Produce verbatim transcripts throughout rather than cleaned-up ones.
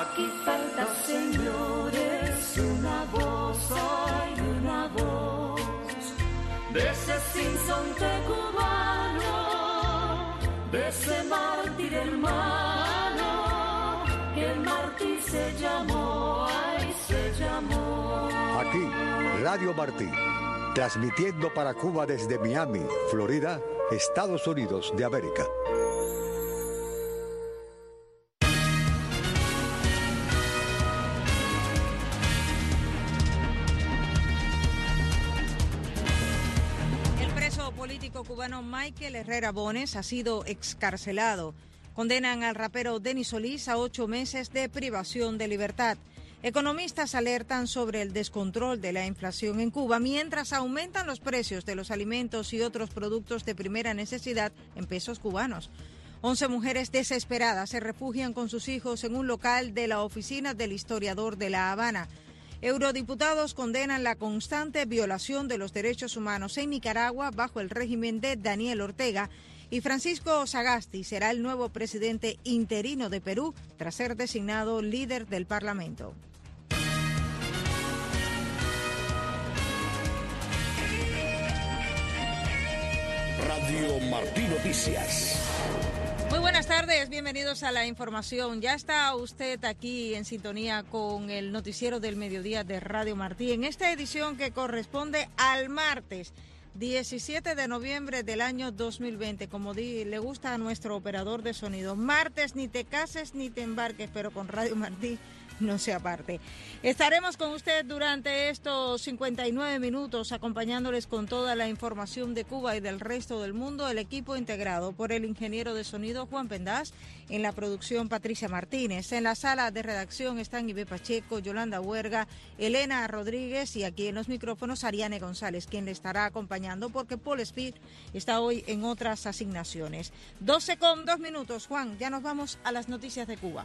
Aquí falta, señores, una voz, hay una voz de ese sinsonte cubano, de ese mártir hermano, que el mártir se llamó, ay, se llamó. Aquí, Radio Martí, transmitiendo para Cuba desde Miami, Florida, Estados Unidos de América. El preso político cubano Michael Herrera Bones ha sido excarcelado. Condenan al rapero Denis Solís a ocho meses de privación de libertad. Economistas alertan sobre el descontrol de la inflación en Cuba mientras aumentan los precios de los alimentos y otros productos de primera necesidad en pesos cubanos. Once mujeres desesperadas se refugian con sus hijos en un local de la oficina del historiador de La Habana. Eurodiputados condenan la constante violación de los derechos humanos en Nicaragua bajo el régimen de Daniel Ortega. Y Francisco Sagasti será el nuevo presidente interino de Perú tras ser designado líder del Parlamento. Radio Martí Noticias. Muy buenas tardes, bienvenidos a la información. Ya está usted aquí en sintonía con el noticiero del mediodía de Radio Martí, en esta edición que corresponde al martes diecisiete de noviembre del año dos mil veinte, como di, le gusta a nuestro operador de sonido. Martes, ni te cases ni te embarques, pero con Radio Martí no se aparte. Estaremos con usted durante estos cincuenta y nueve minutos, acompañándoles con toda la información de Cuba y del resto del mundo. El equipo integrado por el ingeniero de sonido Juan Pendaz, en la producción Patricia Martínez. En la sala de redacción están Ibe Pacheco, Yolanda Huerga, Elena Rodríguez y aquí en los micrófonos Ariane González, quien le estará acompañando porque Paul Speed está hoy en otras asignaciones. doce con dos minutos. Juan, ya nos vamos a las noticias de Cuba.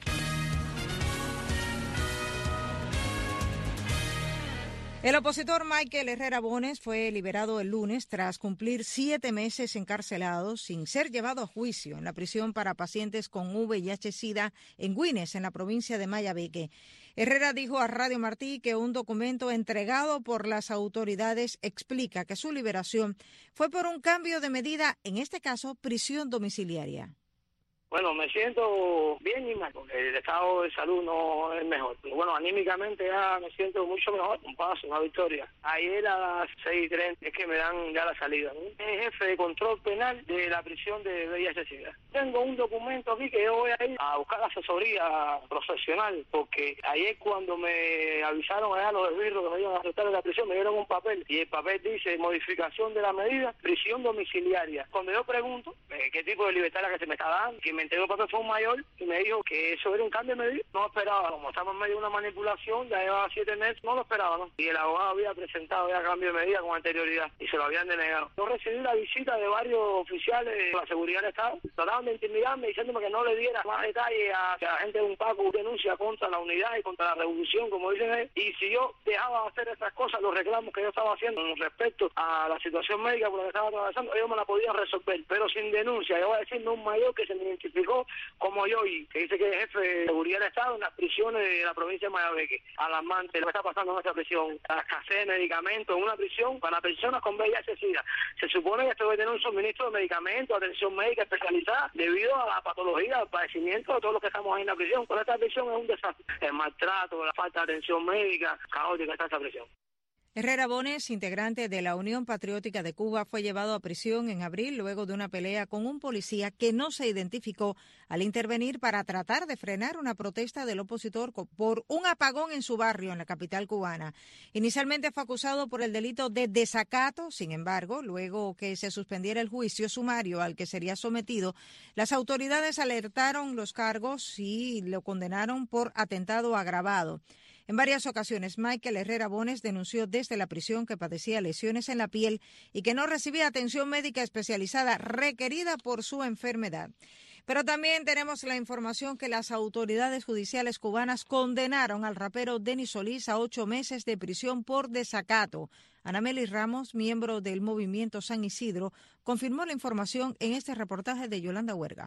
El opositor Michael Herrera Bones fue liberado el lunes tras cumplir siete meses encarcelado sin ser llevado a juicio en la prisión para pacientes con V I H-Sida en Güines, en la provincia de Mayabeque. Herrera dijo a Radio Martí que un documento entregado por las autoridades explica que su liberación fue por un cambio de medida, en este caso prisión domiciliaria. Bueno, me siento bien y mal, porque el estado de salud no es mejor. Pero bueno, anímicamente ya me siento mucho mejor, un paso, una victoria. Ayer a las seis y treinta es que me dan ya la salida, ¿no? Es jefe de control penal de la prisión de V I H-Sida. Tengo un documento aquí que yo voy a ir a buscar asesoría profesional, porque ayer cuando me avisaron allá los esbirros que me iban a arrestar en la prisión, me dieron un papel, y el papel dice modificación de la medida, prisión domiciliaria. Cuando yo pregunto eh, qué tipo de libertad es la que se me está dando, que me entregó el papel fue un mayor y me dijo que eso era un cambio de medida. No esperaba, como estamos en medio de una manipulación, ya llevaba siete meses, no lo esperaba, ¿no? Y el abogado había presentado ya cambio de medida con anterioridad y se lo habían denegado. Yo recibí la visita de varios oficiales de la seguridad del Estado, trataban de intimidarme diciéndome que no le diera más detalles a que la gente de un Paco denuncia contra la unidad y contra la revolución, como dicen ellos, y si yo dejaba de hacer esas cosas, los reclamos que yo estaba haciendo con respecto a la situación médica por la que estaba atravesando, ellos me la podían resolver, pero sin denuncia. Yo voy a decir, no un mayor que se me identificó como yo y que dice que es jefe de seguridad del Estado en las prisiones de la provincia de Mayabeque. Alarmante lo que está pasando en esta prisión. La escasez de medicamentos en una prisión para personas con V I H-Sida. Se supone que esto debe tener un suministro de medicamentos, atención médica especializada, debido a la patología, al padecimiento de todos los que estamos ahí en la prisión. Pero esta prisión es un desastre. El maltrato, la falta de atención médica, caótica está esta prisión. Herrera Bones, integrante de la Unión Patriótica de Cuba, fue llevado a prisión en abril luego de una pelea con un policía que no se identificó al intervenir para tratar de frenar una protesta del opositor por un apagón en su barrio en la capital cubana. Inicialmente fue acusado por el delito de desacato, sin embargo, luego que se suspendiera el juicio sumario al que sería sometido, las autoridades alertaron los cargos y lo condenaron por atentado agravado. En varias ocasiones, Michael Herrera Bones denunció desde la prisión que padecía lesiones en la piel y que no recibía atención médica especializada requerida por su enfermedad. Pero también tenemos la información que las autoridades judiciales cubanas condenaron al rapero Denis Solís a ocho meses de prisión por desacato. Ana Meli Ramos, miembro del movimiento San Isidro, confirmó la información en este reportaje de Yolanda Huerga.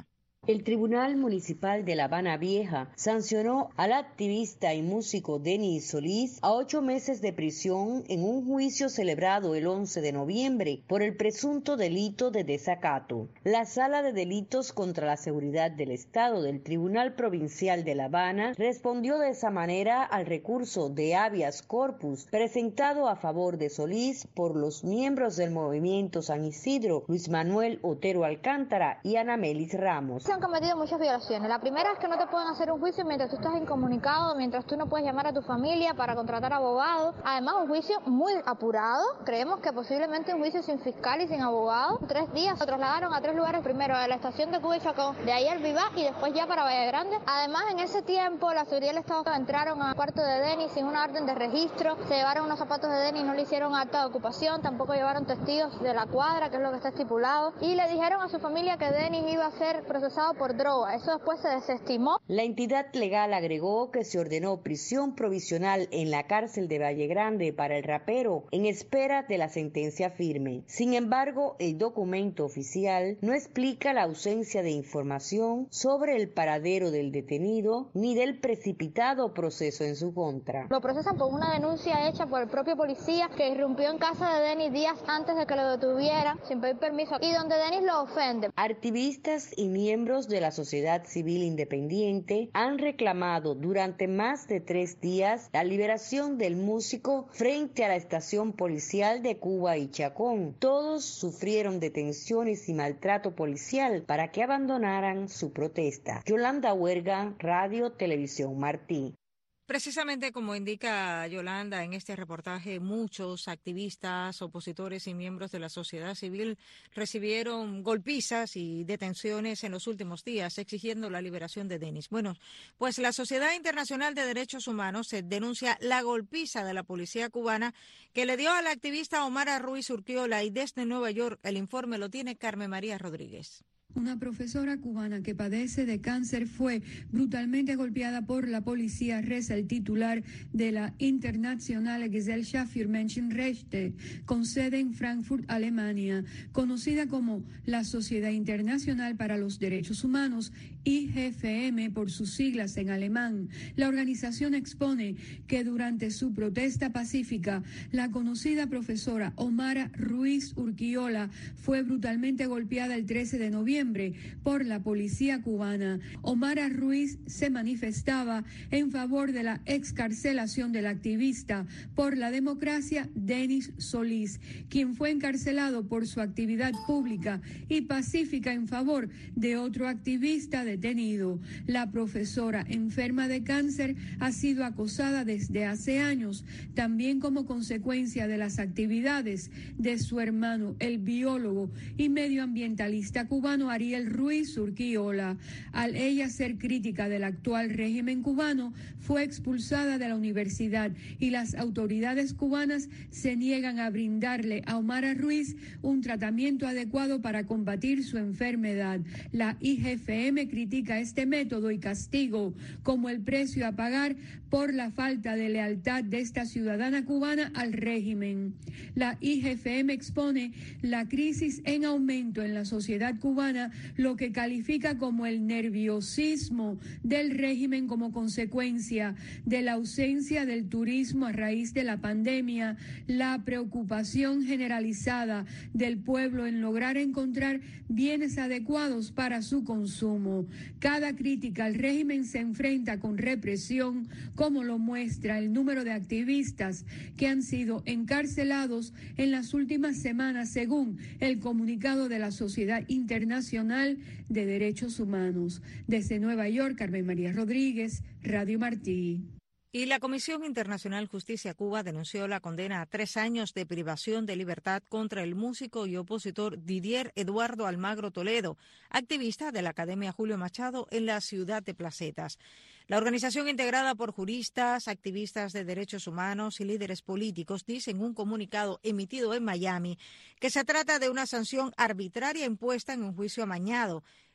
El Tribunal Municipal de La Habana Vieja sancionó al activista y músico Denis Solís a ocho meses de prisión en un juicio celebrado el once de noviembre por el presunto delito de desacato. La Sala de Delitos contra la Seguridad del Estado del Tribunal Provincial de La Habana respondió de esa manera al recurso de habeas corpus presentado a favor de Solís por los miembros del Movimiento San Isidro, Luis Manuel Otero Alcántara y Ana Melis Ramos. Han cometido muchas violaciones. La primera es que no te pueden hacer un juicio mientras tú estás incomunicado, mientras tú no puedes llamar a tu familia para contratar abogados. Además, un juicio muy apurado. Creemos que posiblemente un juicio sin fiscal y sin abogado. Tres días se trasladaron a tres lugares, primero a la estación de Cuba y Chacón, de ahí al Vivá y después ya para Valle Grande. Además, en ese tiempo, la seguridad del Estado entraron al cuarto de Denis sin una orden de registro, se llevaron unos zapatos de Denis, no le hicieron acta de ocupación, tampoco llevaron testigos de la cuadra, que es lo que está estipulado, y le dijeron a su familia que Denis iba a ser procesado por droga. Eso después se desestimó. La entidad legal agregó que se ordenó prisión provisional en la cárcel de Valle Grande para el rapero en espera de la sentencia firme. Sin embargo, el documento oficial no explica la ausencia de información sobre el paradero del detenido ni del precipitado proceso en su contra. Lo procesan por una denuncia hecha por el propio policía que irrumpió en casa de Denis días antes de que lo detuvieran sin pedir permiso y donde Denis lo ofende. Activistas y miembros de la sociedad civil independiente han reclamado durante más de tres días la liberación del músico frente a la estación policial de Cuba y Chacón. Todos sufrieron detenciones y maltrato policial para que abandonaran su protesta. Yolanda Huerga, Radio Televisión Martí. Precisamente como indica Yolanda en este reportaje, muchos activistas, opositores y miembros de la sociedad civil recibieron golpizas y detenciones en los últimos días exigiendo la liberación de Denis. Bueno, pues la Sociedad Internacional de Derechos Humanos denuncia la golpiza de la policía cubana que le dio al activista Omar Ruiz Urquiola, y desde Nueva York el informe lo tiene Carmen María Rodríguez. Una profesora cubana que padece de cáncer fue brutalmente golpeada por la policía, reza el titular de la Internationale Gesellschaft für Menschenrechte, con sede en Frankfurt, Alemania, conocida como la Sociedad Internacional para los Derechos Humanos, I G F M por sus siglas en alemán. La organización expone que durante su protesta pacífica, la conocida profesora Omar Ruiz Urquiola fue brutalmente golpeada el trece de noviembre por la policía cubana. Omar Ruiz se manifestaba en favor de la excarcelación del activista por la democracia Denis Solís, quien fue encarcelado por su actividad pública y pacífica en favor de otro activista detenido. La profesora, enferma de cáncer, ha sido acosada desde hace años, también como consecuencia de las actividades de su hermano, el biólogo y medioambientalista cubano Ariel Ruiz Urquiola. Al ella ser crítica del actual régimen cubano, fue expulsada de la universidad y las autoridades cubanas se niegan a brindarle a Omar Ruiz un tratamiento adecuado para combatir su enfermedad. La I G F M critica este método y castigo como el precio a pagar por la falta de lealtad de esta ciudadana cubana al régimen. La I G F M expone la crisis en aumento en la sociedad cubana, lo que califica como el nerviosismo del régimen como consecuencia de la ausencia del turismo a raíz de la pandemia, la preocupación generalizada del pueblo en lograr encontrar bienes adecuados para su consumo. Cada crítica al régimen se enfrenta con represión, como lo muestra el número de activistas que han sido encarcelados en las últimas semanas, según el comunicado de la Sociedad Internacional de Derechos Humanos. Desde Nueva York, Carmen María Rodríguez, Radio Martí. Y la Comisión Internacional Justicia Cuba denunció la condena a tres años de privación de libertad contra el músico y opositor Didier Eduardo Almagro Toledo, activista de la Academia Julio Machado en la ciudad de Placetas. La organización, integrada por juristas, activistas de derechos humanos y líderes políticos, dice en un comunicado emitido en Miami que se trata de una sanción arbitraria impuesta en un juicio amañado.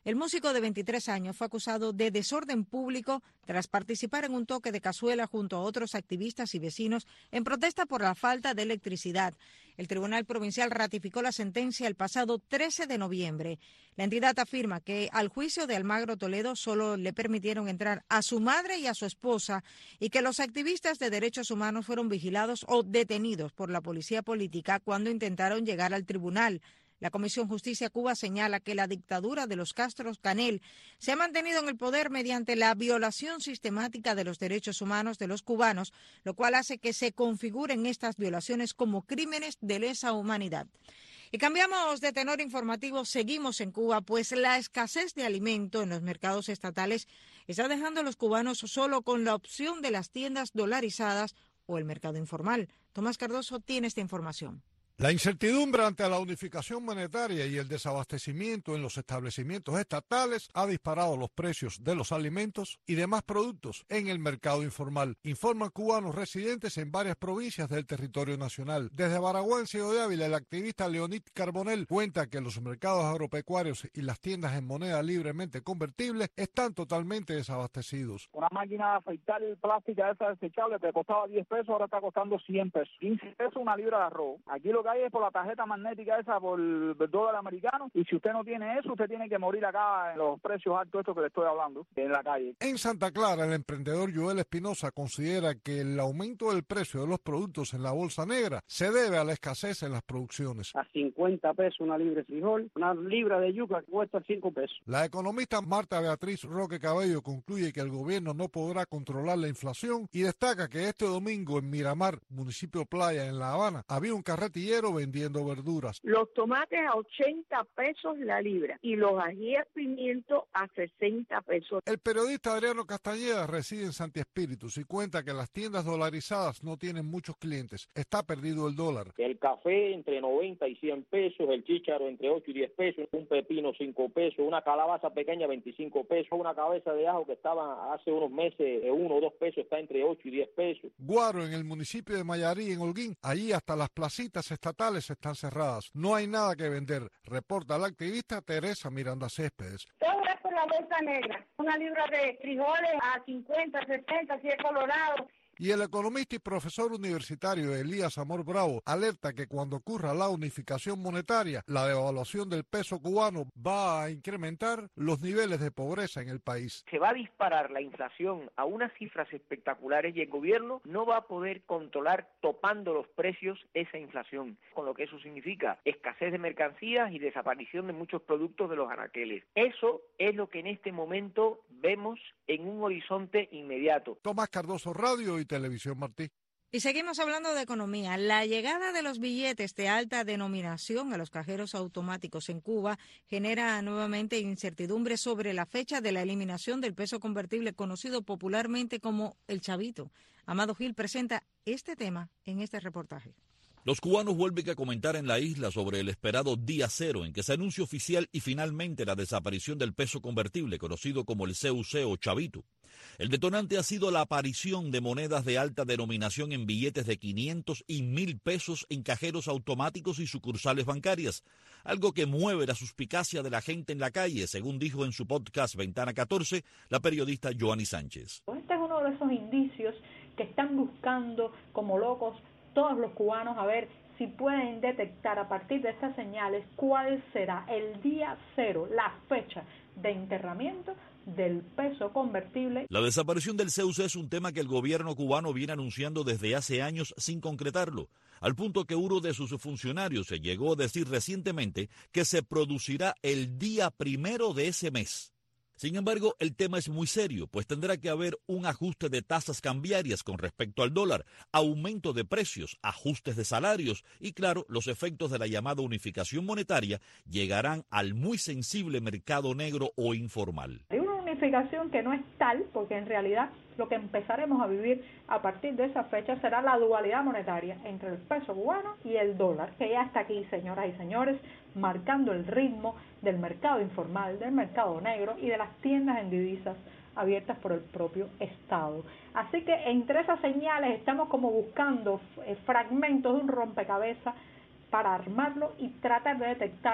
El músico de veintitrés años fue acusado de desorden público tras participar en un toque de cazuela junto a otros activistas y vecinos en protesta por la falta de electricidad. El Tribunal Provincial ratificó la sentencia el pasado trece de noviembre. La entidad afirma que al juicio de Almagro Toledo solo le permitieron entrar a su madre y a su esposa y que los activistas de derechos humanos fueron vigilados o detenidos por la policía política cuando intentaron llegar al tribunal. La Comisión Justicia Cuba señala que la dictadura de los Castros Canel se ha mantenido en el poder mediante la violación sistemática de los derechos humanos de los cubanos, lo cual hace que se configuren estas violaciones como crímenes de lesa humanidad. Y cambiamos de tenor informativo, seguimos en Cuba, pues la escasez de alimento en los mercados estatales está dejando a los cubanos solo con la opción de las tiendas dolarizadas o el mercado informal. Tomás Cardoso tiene esta información. La incertidumbre ante la unificación monetaria y el desabastecimiento en los establecimientos estatales ha disparado los precios de los alimentos y demás productos en el mercado informal, informan cubanos residentes en varias provincias del territorio nacional. Desde Baraguá, en Ciego de Ávila, el activista Leonid Carbonell cuenta que los mercados agropecuarios y las tiendas en moneda libremente convertible están totalmente desabastecidos. Una máquina de afeitar plástica esa desechable que costaba diez pesos, ahora está costando cien pesos. quince pesos una libra de arroz. Aquí lo que es por la tarjeta magnética esa, por el dólar americano, y si usted no tiene eso, usted tiene que morir acá en los precios altos estos que le estoy hablando, en la calle. En Santa Clara, el emprendedor Joel Espinosa considera que el aumento del precio de los productos en la bolsa negra se debe a la escasez en las producciones. A cincuenta pesos una libra de frijol, una libra de yuca que cuesta cinco pesos. La economista Marta Beatriz Roque Cabello concluye que el gobierno no podrá controlar la inflación y destaca que este domingo en Miramar, municipio Playa en La Habana, había un carretillero vendiendo verduras. Los tomates a ochenta pesos la libra y los ajíes pimiento a sesenta pesos. El periodista Adriano Castañeda reside en Santi Espíritus y cuenta que las tiendas dolarizadas no tienen muchos clientes. Está perdido el dólar. El café entre noventa y cien pesos, el chícharo entre ocho y diez pesos, un pepino cinco pesos, una calabaza pequeña veinticinco pesos, una cabeza de ajo que estaba hace unos meses uno o dos pesos está entre ocho y diez pesos. Guaro, en el municipio de Mayarí, en Holguín, allí hasta las placitas estatales están cerradas. No hay nada que vender, reporta la activista Teresa Miranda Céspedes. Todo es por la bolsa negra. Una libra de frijoles a cincuenta, sesenta, si es colorado. Y el economista y profesor universitario Elías Amor Bravo alerta que cuando ocurra la unificación monetaria, la devaluación del peso cubano va a incrementar los niveles de pobreza en el país. Se va a disparar la inflación a unas cifras espectaculares y el gobierno no va a poder controlar topando los precios esa inflación, con lo que eso significa escasez de mercancías y desaparición de muchos productos de los anaqueles. Eso es lo que en este momento vemos en un horizonte inmediato. Tomás Cardoso, Radio y Televisión Martí. Y seguimos hablando de economía. La llegada de los billetes de alta denominación a los cajeros automáticos en Cuba genera nuevamente incertidumbre sobre la fecha de la eliminación del peso convertible, conocido popularmente como el chavito. Amado Gil presenta este tema en este reportaje. Los cubanos vuelven a comentar en la isla sobre el esperado día cero en que se anuncia oficial y finalmente la desaparición del peso convertible, conocido como el C U C o chavito. El detonante ha sido la aparición de monedas de alta denominación en billetes de quinientos y mil pesos en cajeros automáticos y sucursales bancarias, algo que mueve la suspicacia de la gente en la calle, según dijo en su podcast Ventana catorce la periodista Joanny Sánchez. Este es uno de esos indicios que están buscando como locos todos los cubanos a ver si pueden detectar a partir de estas señales cuál será el día cero, la fecha de enterramiento del peso convertible. La desaparición del C U C es un tema que el gobierno cubano viene anunciando desde hace años sin concretarlo, al punto que uno de sus funcionarios se llegó a decir recientemente que se producirá el día primero de ese mes. Sin embargo, el tema es muy serio, pues tendrá que haber un ajuste de tasas cambiarias con respecto al dólar, aumento de precios, ajustes de salarios y, claro, los efectos de la llamada unificación monetaria llegarán al muy sensible mercado negro o informal. Hay una unificación que no es tal, porque en realidad lo que empezaremos a vivir a partir de esa fecha será la dualidad monetaria entre el peso cubano y el dólar, que ya está aquí, señoras y señores, marcando el ritmo del mercado informal, del mercado negro y de las tiendas en divisas abiertas por el propio Estado. Así que entre esas señales estamos como buscando fragmentos de un rompecabezas para armarlo y tratar de detectar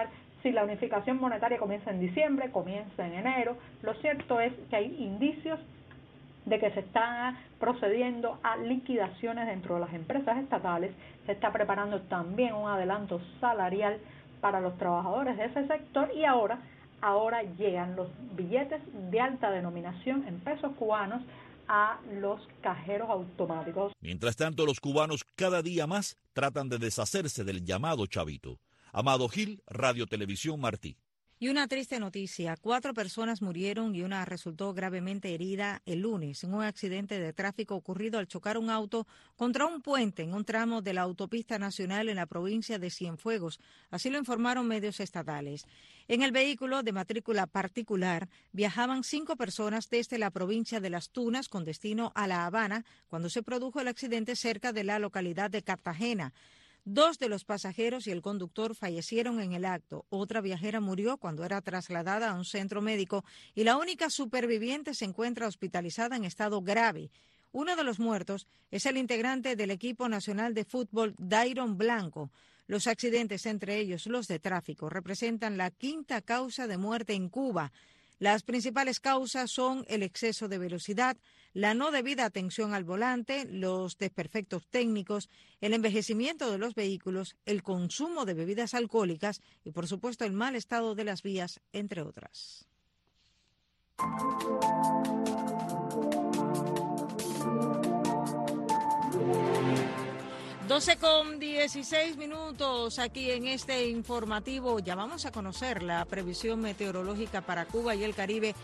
si la unificación monetaria comienza en diciembre, comienza en enero. Lo cierto es que hay indicios de que se está procediendo a liquidaciones dentro de las empresas estatales, se está preparando también un adelanto salarial para los trabajadores de ese sector y ahora, ahora llegan los billetes de alta denominación en pesos cubanos a los cajeros automáticos. Mientras tanto, los cubanos cada día más tratan de deshacerse del llamado chavito. Amado Gil, Radio Televisión Martí. Y una triste noticia, cuatro personas murieron y una resultó gravemente herida el lunes en un accidente de tráfico ocurrido al chocar un auto contra un puente en un tramo de la autopista nacional en la provincia de Cienfuegos. Así lo informaron medios estatales. En el vehículo de matrícula particular viajaban cinco personas desde la provincia de Las Tunas con destino a La Habana cuando se produjo el accidente cerca de la localidad de Cartagena. Dos de los pasajeros y el conductor fallecieron en el acto. Otra viajera murió cuando era trasladada a un centro médico y la única superviviente se encuentra hospitalizada en estado grave. Uno de los muertos es el integrante del equipo nacional de fútbol Dairon Blanco. Los accidentes, entre ellos los de tráfico, representan la quinta causa de muerte en Cuba. Las principales causas son el exceso de velocidad, la no debida atención al volante, los desperfectos técnicos, el envejecimiento de los vehículos, el consumo de bebidas alcohólicas y, por supuesto, el mal estado de las vías, entre otras. doce con dieciséis minutos aquí en este informativo. Ya vamos a conocer la previsión meteorológica para Cuba y el Caribe,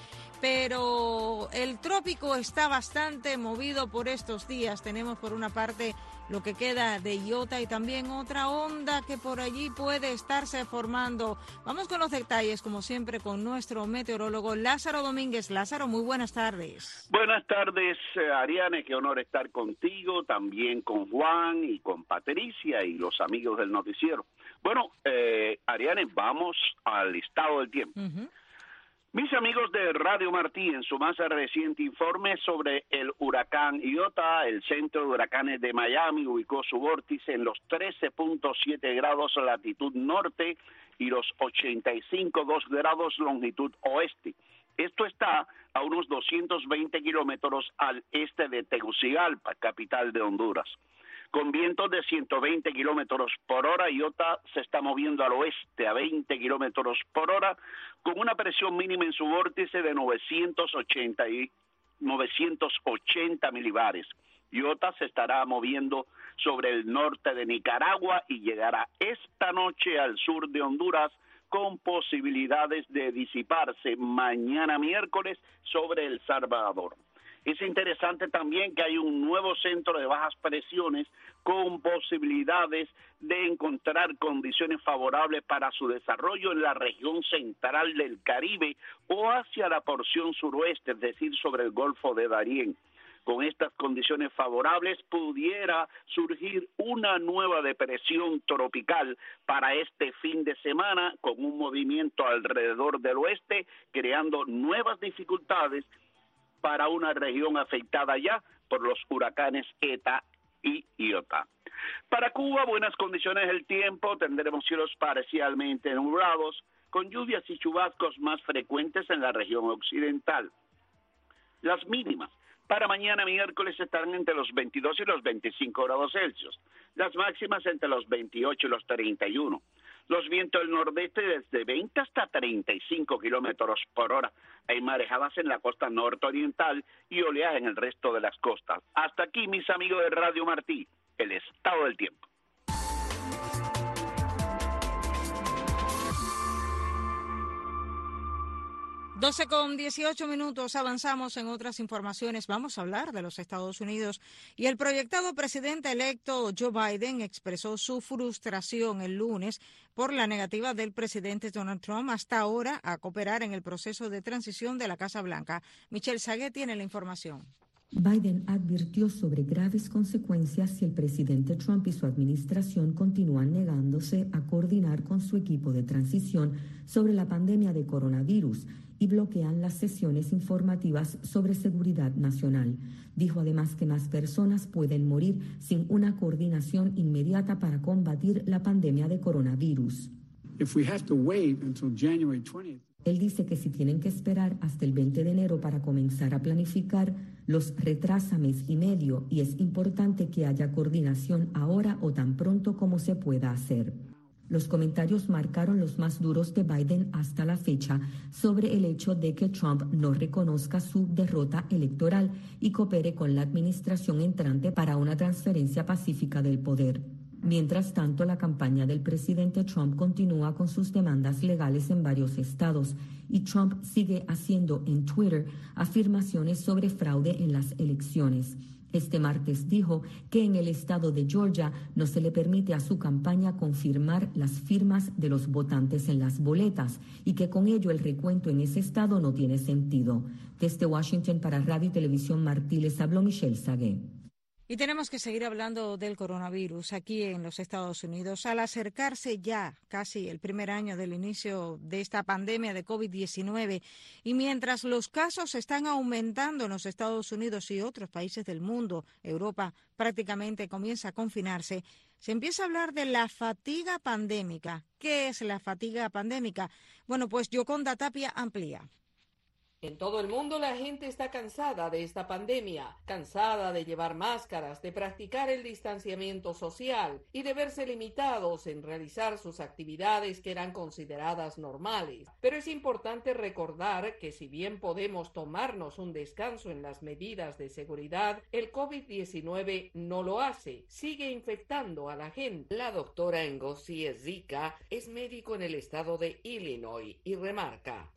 pero el trópico está bastante movido por estos días. Tenemos por una parte lo que queda de Iota y también otra onda que por allí puede estarse formando. Vamos con los detalles, como siempre, con nuestro meteorólogo Lázaro Domínguez. Lázaro, muy buenas tardes. Buenas tardes, Ariane, qué honor estar contigo, también con Juan y con Patricia y los amigos del noticiero. Bueno, eh, Ariane, vamos al estado del tiempo. Uh-huh. Mis amigos de Radio Martí, en su más reciente informe sobre el huracán Iota, el Centro de Huracanes de Miami ubicó su vórtice en los trece punto siete grados latitud norte y los ochenta y cinco punto dos grados longitud oeste. Esto está a unos doscientos veinte kilómetros al este de Tegucigalpa, capital de Honduras. Con vientos de ciento veinte kilómetros por hora, Iota se está moviendo al oeste a veinte kilómetros por hora, con una presión mínima en su vórtice de novecientos ochenta, y novecientos ochenta milibares. Iota se estará moviendo sobre el norte de Nicaragua y llegará esta noche al sur de Honduras, con posibilidades de disiparse mañana miércoles sobre El Salvador. Es interesante también que hay un nuevo centro de bajas presiones con posibilidades de encontrar condiciones favorables para su desarrollo en la región central del Caribe o hacia la porción suroeste, es decir, sobre el Golfo de Darién. Con estas condiciones favorables pudiera surgir una nueva depresión tropical para este fin de semana con un movimiento alrededor del oeste, creando nuevas dificultades para una región afectada ya por los huracanes Eta y Iota. Para Cuba, buenas condiciones del tiempo, tendremos cielos parcialmente nublados, con lluvias y chubascos más frecuentes en la región occidental. Las mínimas para mañana miércoles estarán entre los veintidós y los veinticinco grados Celsius, las máximas entre los veintiocho y los treinta y uno. Los vientos del nordeste desde veinte hasta treinta y cinco kilómetros por hora. Hay marejadas en la costa nororiental y oleaje en el resto de las costas. Hasta aquí, mis amigos de Radio Martí, el estado del tiempo. doce con dieciocho minutos, avanzamos en otras informaciones. Vamos a hablar de los Estados Unidos y el proyectado presidente electo Joe Biden expresó su frustración el lunes por la negativa del presidente Donald Trump hasta ahora a cooperar en el proceso de transición de la Casa Blanca. Michelle Saguet tiene la información. Biden advirtió sobre graves consecuencias si el presidente Trump y su administración continúan negándose a coordinar con su equipo de transición sobre la pandemia de coronavirus y bloquean las sesiones informativas sobre seguridad nacional. Dijo además que más personas pueden morir sin una coordinación inmediata para combatir la pandemia de coronavirus. if we have to wait until January twentieth. Él dice que si tienen que esperar hasta el veinte de enero para comenzar a planificar, los retrasa mes y medio y es importante que haya coordinación ahora o tan pronto como se pueda hacer. Los comentarios marcaron los más duros de Biden hasta la fecha sobre el hecho de que Trump no reconozca su derrota electoral y coopere con la administración entrante para una transferencia pacífica del poder. Mientras tanto, la campaña del presidente Trump continúa con sus demandas legales en varios estados y Trump sigue haciendo en Twitter afirmaciones sobre fraude en las elecciones. Este martes dijo que en el estado de Georgia no se le permite a su campaña confirmar las firmas de los votantes en las boletas y que con ello el recuento en ese estado no tiene sentido. Desde Washington para Radio y Televisión Martí les habló Michelle Sagué. Y tenemos que seguir hablando del coronavirus aquí en los Estados Unidos. Al acercarse ya casi el primer año del inicio de esta pandemia de COVID diecinueve y mientras los casos están aumentando en los Estados Unidos y otros países del mundo, Europa prácticamente comienza a confinarse, se empieza a hablar de la fatiga pandémica. ¿Qué es la fatiga pandémica? Bueno, pues Yoconda Tapia amplía. En todo el mundo la gente está cansada de esta pandemia, cansada de llevar máscaras, de practicar el distanciamiento social y de verse limitados en realizar sus actividades que eran consideradas normales. Pero es importante recordar que si bien podemos tomarnos un descanso en las medidas de seguridad, el COVID diecinueve no lo hace, sigue infectando a la gente. La doctora Ngozi Ezika es médico en el estado de Illinois y remarca: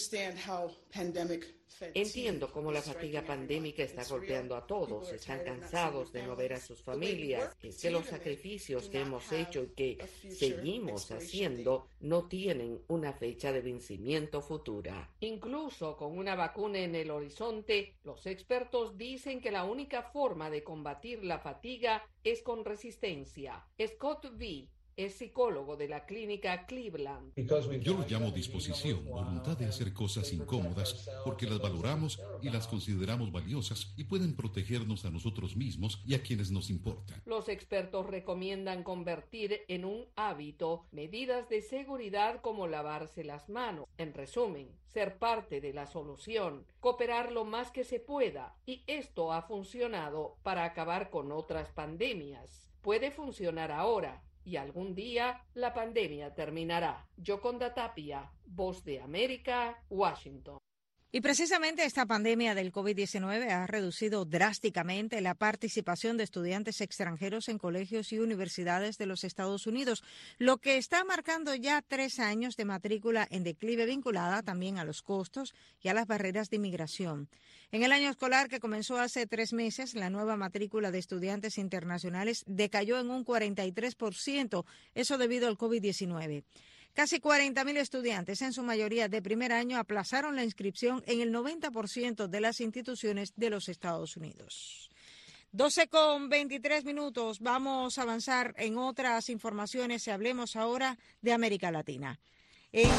entiendo cómo la fatiga pandémica está golpeando a todos, están cansados de no ver a sus familias, es que los sacrificios que hemos hecho y que seguimos haciendo no tienen una fecha de vencimiento futura. Incluso con una vacuna en el horizonte, los expertos dicen que la única forma de combatir la fatiga es con resistencia. Scott V. es psicólogo de la clínica Cleveland. Yo lo llamo disposición, voluntad de hacer cosas incómodas, porque las valoramos y las consideramos valiosas y pueden protegernos a nosotros mismos y a quienes nos importan. Los expertos recomiendan convertir en un hábito medidas de seguridad como lavarse las manos. En resumen, ser parte de la solución, cooperar lo más que se pueda, y esto ha funcionado para acabar con otras pandemias. Puede funcionar ahora. Y algún día la pandemia terminará. Yoconda Tapia, Voz de América, Washington. Y precisamente esta pandemia del COVID diecinueve ha reducido drásticamente la participación de estudiantes extranjeros en colegios y universidades de los Estados Unidos, lo que está marcando ya tres años de matrícula en declive, vinculada también a los costos y a las barreras de inmigración. En el año escolar que comenzó hace tres meses, la nueva matrícula de estudiantes internacionales decayó en un cuarenta y tres por ciento, eso debido al COVID diecinueve. Casi cuarenta mil estudiantes, en su mayoría de primer año, aplazaron la inscripción en el noventa por ciento de las instituciones de los Estados Unidos. doce con veintitrés minutos. Vamos a avanzar en otras informaciones y hablemos ahora de América Latina. En...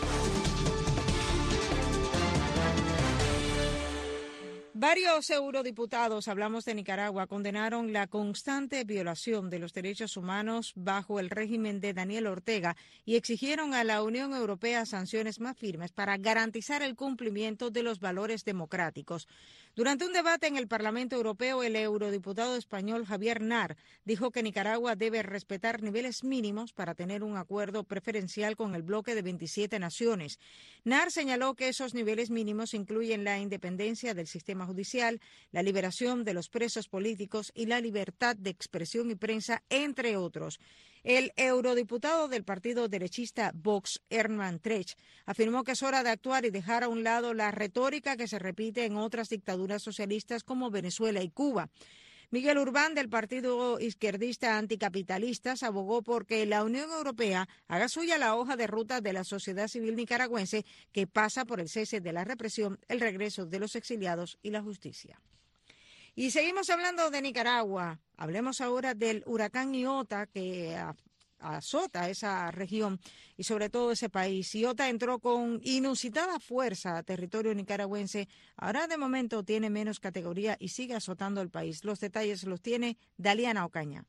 Varios eurodiputados, hablamos de Nicaragua, condenaron la constante violación de los derechos humanos bajo el régimen de Daniel Ortega y exigieron a la Unión Europea sanciones más firmes para garantizar el cumplimiento de los valores democráticos. Durante un debate en el Parlamento Europeo, el eurodiputado español Javier Nar dijo que Nicaragua debe respetar niveles mínimos para tener un acuerdo preferencial con el bloque de veintisiete naciones. Nar señaló que esos niveles mínimos incluyen la independencia del sistema judicial, la liberación de los presos políticos y la libertad de expresión y prensa, entre otros. El eurodiputado del partido derechista Vox, Herman Trech, afirmó que es hora de actuar y dejar a un lado la retórica que se repite en otras dictaduras socialistas como Venezuela y Cuba. Miguel Urbán, del partido izquierdista Anticapitalistas, abogó por que la Unión Europea haga suya la hoja de ruta de la sociedad civil nicaragüense, que pasa por el cese de la represión, el regreso de los exiliados y la justicia. Y seguimos hablando de Nicaragua. Hablemos ahora del huracán Iota, que azota esa región y sobre todo ese país. Iota entró con inusitada fuerza a territorio nicaragüense. Ahora de momento tiene menos categoría y sigue azotando el país. Los detalles los tiene Daliana Ocaña.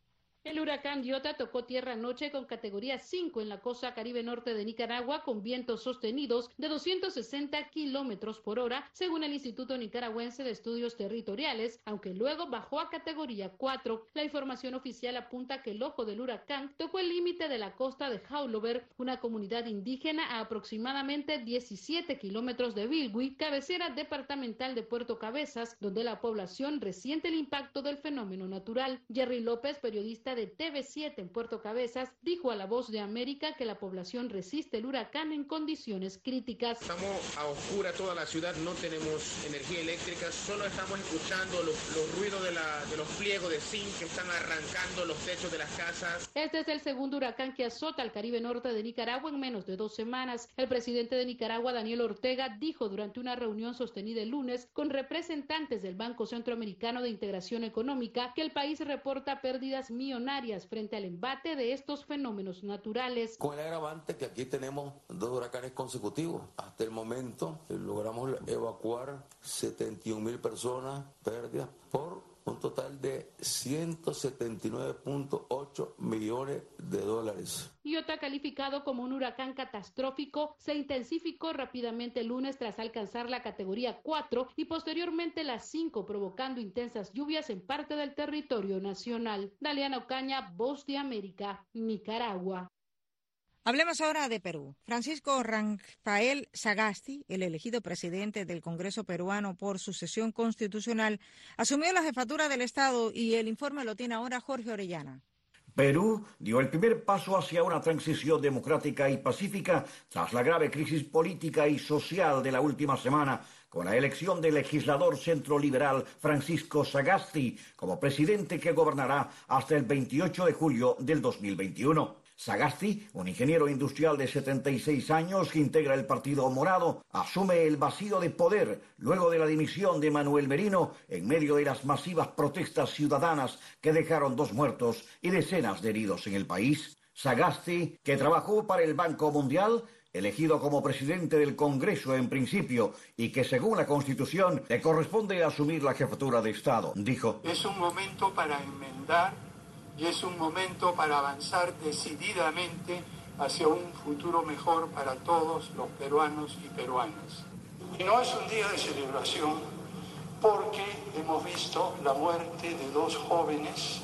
El huracán Iota tocó tierra anoche con categoría cinco en la costa caribe norte de Nicaragua con vientos sostenidos de doscientos sesenta kilómetros por hora, según el Instituto Nicaragüense de Estudios Territoriales, aunque luego bajó a categoría cuatro. La información oficial apunta que el ojo del huracán tocó el límite de la costa de Haulover, una comunidad indígena a aproximadamente diecisiete kilómetros de Bilwi, cabecera departamental de Puerto Cabezas, donde la población resiente el impacto del fenómeno natural. Jerry López, periodista de T V siete en Puerto Cabezas, dijo a La Voz de América que la población resiste el huracán en condiciones críticas. Estamos a oscura toda la ciudad, no tenemos energía eléctrica, solo estamos escuchando los, los ruidos de, la, de los pliegos de zinc que están arrancando los techos de las casas. Este es el segundo huracán que azota al Caribe norte de Nicaragua en menos de dos semanas. El presidente de Nicaragua, Daniel Ortega, dijo durante una reunión sostenida el lunes con representantes del Banco Centroamericano de Integración Económica que el país reporta pérdidas millonarias frente al embate de estos fenómenos naturales. Con el agravante que aquí tenemos dos huracanes consecutivos. Hasta el momento logramos evacuar setenta y un mil personas, pérdidas por un total de ciento setenta y nueve punto ocho millones de dólares. Iota, calificado como un huracán catastrófico, se intensificó rápidamente el lunes tras alcanzar la categoría cuatro y posteriormente la cinco, provocando intensas lluvias en parte del territorio nacional. Daliana Ocaña, Voz de América, Nicaragua. Hablemos ahora de Perú. Francisco Rafael Sagasti, el elegido presidente del Congreso peruano por sucesión constitucional, asumió la jefatura del Estado y el informe lo tiene ahora Jorge Orellana. Perú dio el primer paso hacia una transición democrática y pacífica tras la grave crisis política y social de la última semana, con la elección del legislador centroliberal Francisco Sagasti como presidente que gobernará hasta el veintiocho de julio del dos mil veintiuno. Sagasti, un ingeniero industrial de setenta y seis años que integra el Partido Morado, asume el vacío de poder luego de la dimisión de Manuel Merino en medio de las masivas protestas ciudadanas que dejaron dos muertos y decenas de heridos en el país. Sagasti, que trabajó para el Banco Mundial, elegido como presidente del Congreso en principio y que según la Constitución le corresponde asumir la jefatura de Estado, dijo: es un momento para enmendar y es un momento para avanzar decididamente hacia un futuro mejor para todos los peruanos y peruanas. Y no es un día de celebración porque hemos visto la muerte de dos jóvenes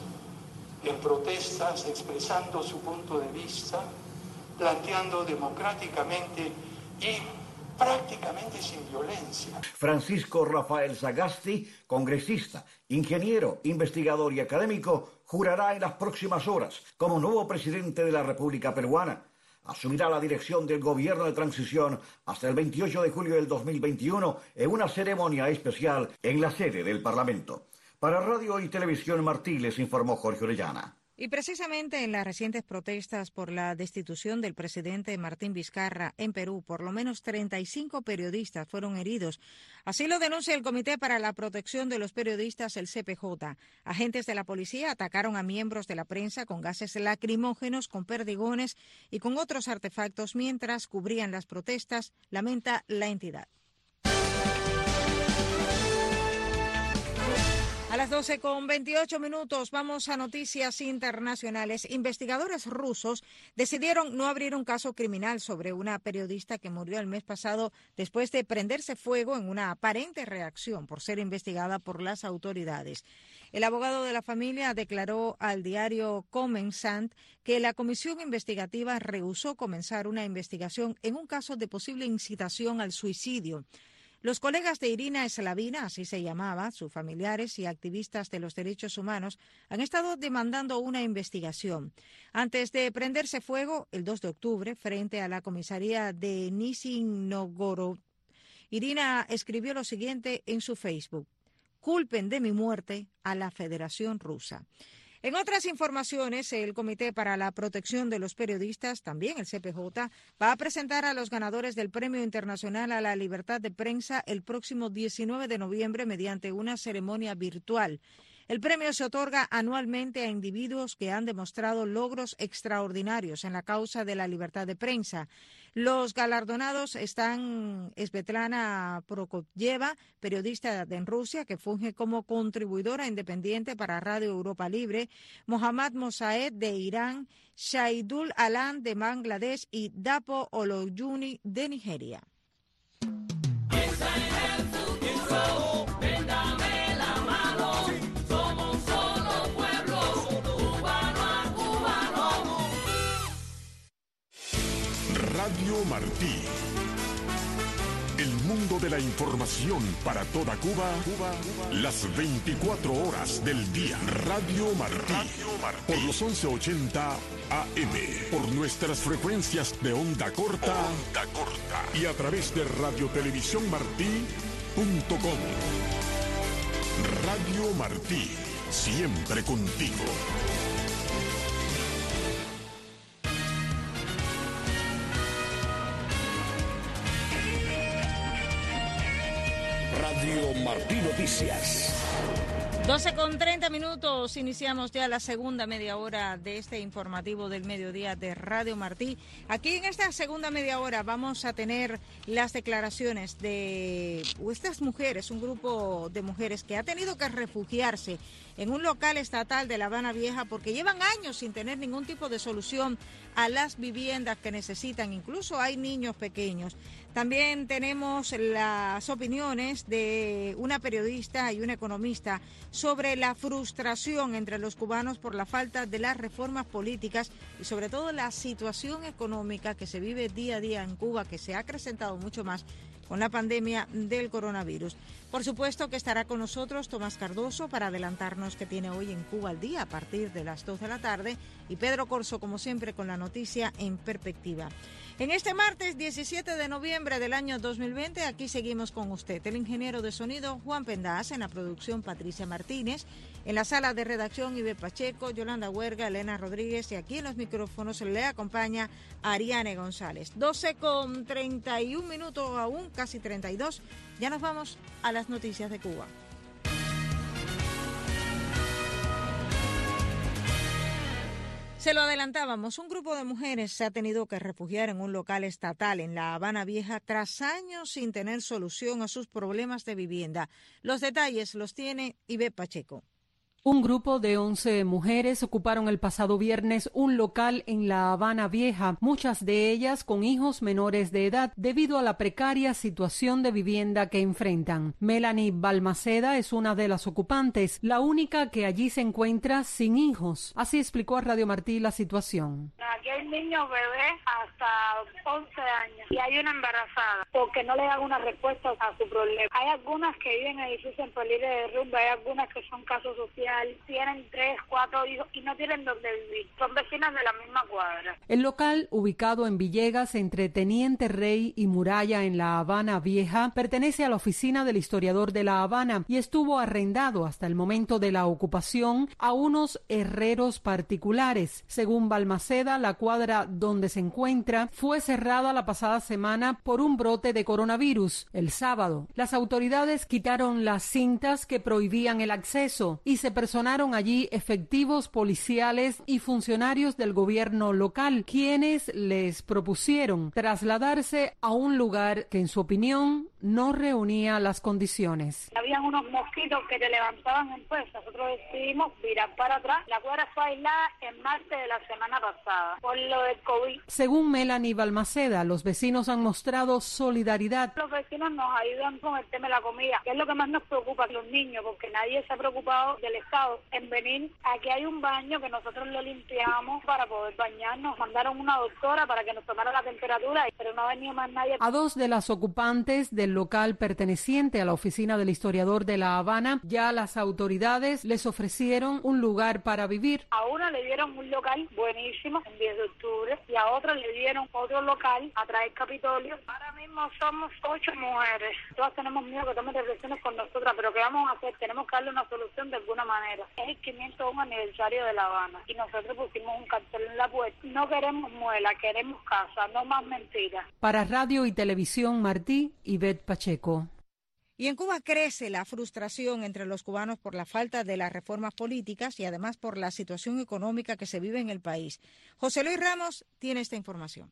en protestas, expresando su punto de vista, planteando democráticamente y prácticamente sin violencia. Francisco Rafael Sagasti, congresista, ingeniero, investigador y académico, jurará en las próximas horas como nuevo presidente de la República Peruana. Asumirá la dirección del gobierno de transición hasta el veintiocho de julio del dos mil veintiuno en una ceremonia especial en la sede del Parlamento. Para Radio y Televisión Martí les informó Jorge Orellana. Y precisamente en las recientes protestas por la destitución del presidente Martín Vizcarra en Perú, por lo menos treinta y cinco periodistas fueron heridos. Así lo denuncia el Comité para la Protección de los Periodistas, el C P J. Agentes de la policía atacaron a miembros de la prensa con gases lacrimógenos, con perdigones y con otros artefactos mientras cubrían las protestas, lamenta la entidad. A las doce con veintiocho minutos vamos a noticias internacionales. Investigadores rusos decidieron no abrir un caso criminal sobre una periodista que murió el mes pasado después de prenderse fuego en una aparente reacción por ser investigada por las autoridades. El abogado de la familia declaró al diario Kommersant que la comisión investigativa rehusó comenzar una investigación en un caso de posible incitación al suicidio. Los colegas de Irina Slavina, así se llamaba, sus familiares y activistas de los derechos humanos, han estado demandando una investigación. Antes de prenderse fuego, el dos de octubre, frente a la comisaría de Nizhny Novgorod, Irina escribió lo siguiente en su Facebook: culpen de mi muerte a la Federación Rusa. En otras informaciones, el Comité para la Protección de los Periodistas, también el C P J, va a presentar a los ganadores del Premio Internacional a la Libertad de Prensa el próximo diecinueve de noviembre mediante una ceremonia virtual. El premio se otorga anualmente a individuos que han demostrado logros extraordinarios en la causa de la libertad de prensa. Los galardonados están Svetlana Prokopieva, periodista en Rusia que funge como contribuidora independiente para Radio Europa Libre, Mohammad Mosaed de Irán, Shahidul Alam de Bangladesh y Dapo Oloyuni de Nigeria. Radio Martí. El mundo de la información para toda Cuba, Cuba, las veinticuatro horas del día. Radio Martí. Radio Martí. Por los once ochenta A M. Por nuestras frecuencias de onda corta. Onda corta. Y a través de radiotelevisión martí punto com. Radio Martí. Siempre contigo. Radio Martí Noticias. doce con treinta minutos, iniciamos ya la segunda media hora de este informativo del mediodía de Radio Martí. Aquí en esta segunda media hora vamos a tener las declaraciones de estas mujeres, un grupo de mujeres que ha tenido que refugiarse en un local estatal de La Habana Vieja porque llevan años sin tener ningún tipo de solución a las viviendas que necesitan, incluso hay niños pequeños. También tenemos las opiniones de una periodista y un economista sobre la frustración entre los cubanos por la falta de las reformas políticas y sobre todo la situación económica que se vive día a día en Cuba, que se ha acrecentado mucho más con la pandemia del coronavirus. Por supuesto que estará con nosotros Tomás Cardoso para adelantarnos qué tiene hoy en Cuba al día a partir de las dos de la tarde y Pedro Corso, como siempre, con la noticia en perspectiva. En este martes diecisiete de noviembre del año dos mil veinte, aquí seguimos con usted, el ingeniero de sonido Juan Pendaz, en la producción Patricia Martínez, en la sala de redacción Ibe Pacheco, Yolanda Huerga, Elena Rodríguez y aquí en los micrófonos le acompaña Ariane González. doce con treinta y un minutos aún, casi treinta y dos, ya nos vamos a las noticias de Cuba. Se lo adelantábamos, un grupo de mujeres se ha tenido que refugiar en un local estatal en La Habana Vieja tras años sin tener solución a sus problemas de vivienda. Los detalles los tiene Ibe Pacheco. Un grupo de once mujeres ocuparon el pasado viernes un local en La Habana Vieja, muchas de ellas con hijos menores de edad, debido a la precaria situación de vivienda que enfrentan. Melanie Balmaceda es una de las ocupantes, la única que allí se encuentra sin hijos. Así explicó a Radio Martí la situación. Aquí hay niños bebés hasta once años y hay una embarazada porque no le dan una respuesta a su problema. Hay algunas que viven en edificios en peligro de derrumbe, hay algunas que son casos sociales, tienen tres, cuatro hijos y no tienen dónde vivir. Son vecinas de la misma cuadra. El local, ubicado en Villegas, entre Teniente Rey y Muralla en La Habana Vieja, pertenece a la oficina del historiador de La Habana y estuvo arrendado hasta el momento de la ocupación a unos herreros particulares. Según Balmaceda, la cuadra donde se encuentra fue cerrada la pasada semana por un brote de coronavirus. El sábado, las autoridades quitaron las cintas que prohibían el acceso y se personaron allí efectivos policiales y funcionarios del gobierno local, quienes les propusieron trasladarse a un lugar que, en su opinión, no reunía las condiciones. Habían unos mosquitos que te levantaban en fuerza. Nosotros decidimos virar para atrás. La cuadra fue aislada en martes de la semana pasada por lo del COVID. Según Melanie Balmaceda, los vecinos han mostrado solidaridad. Los vecinos nos ayudan con el tema de la comida, que es lo que más nos preocupa, los niños, porque nadie se ha preocupado del Estado en venir. Aquí hay un baño que nosotros lo limpiamos para poder bañarnos. Mandaron una doctora para que nos tomara la temperatura, pero no ha venido más nadie. A dos de las ocupantes del local perteneciente a la oficina del historiador de La Habana, ya las autoridades les ofrecieron un lugar para vivir. A una le dieron un local buenísimo en diez de octubre y a otra le dieron otro local atrás del Capitolio. Ahora mismo somos ocho mujeres. Todas tenemos miedo que tomen reflexiones con nosotras, pero ¿qué vamos a hacer? Tenemos que darle una solución de alguna manera. Es el quinientos uno aniversario de La Habana y nosotros pusimos un cartel en la puerta. No queremos muela, queremos casa, no más mentiras. Para Radio y Televisión Martí, Ivette Pacheco. Y en Cuba crece la frustración entre los cubanos por la falta de las reformas políticas y además por la situación económica que se vive en el país. José Luis Ramos tiene esta información.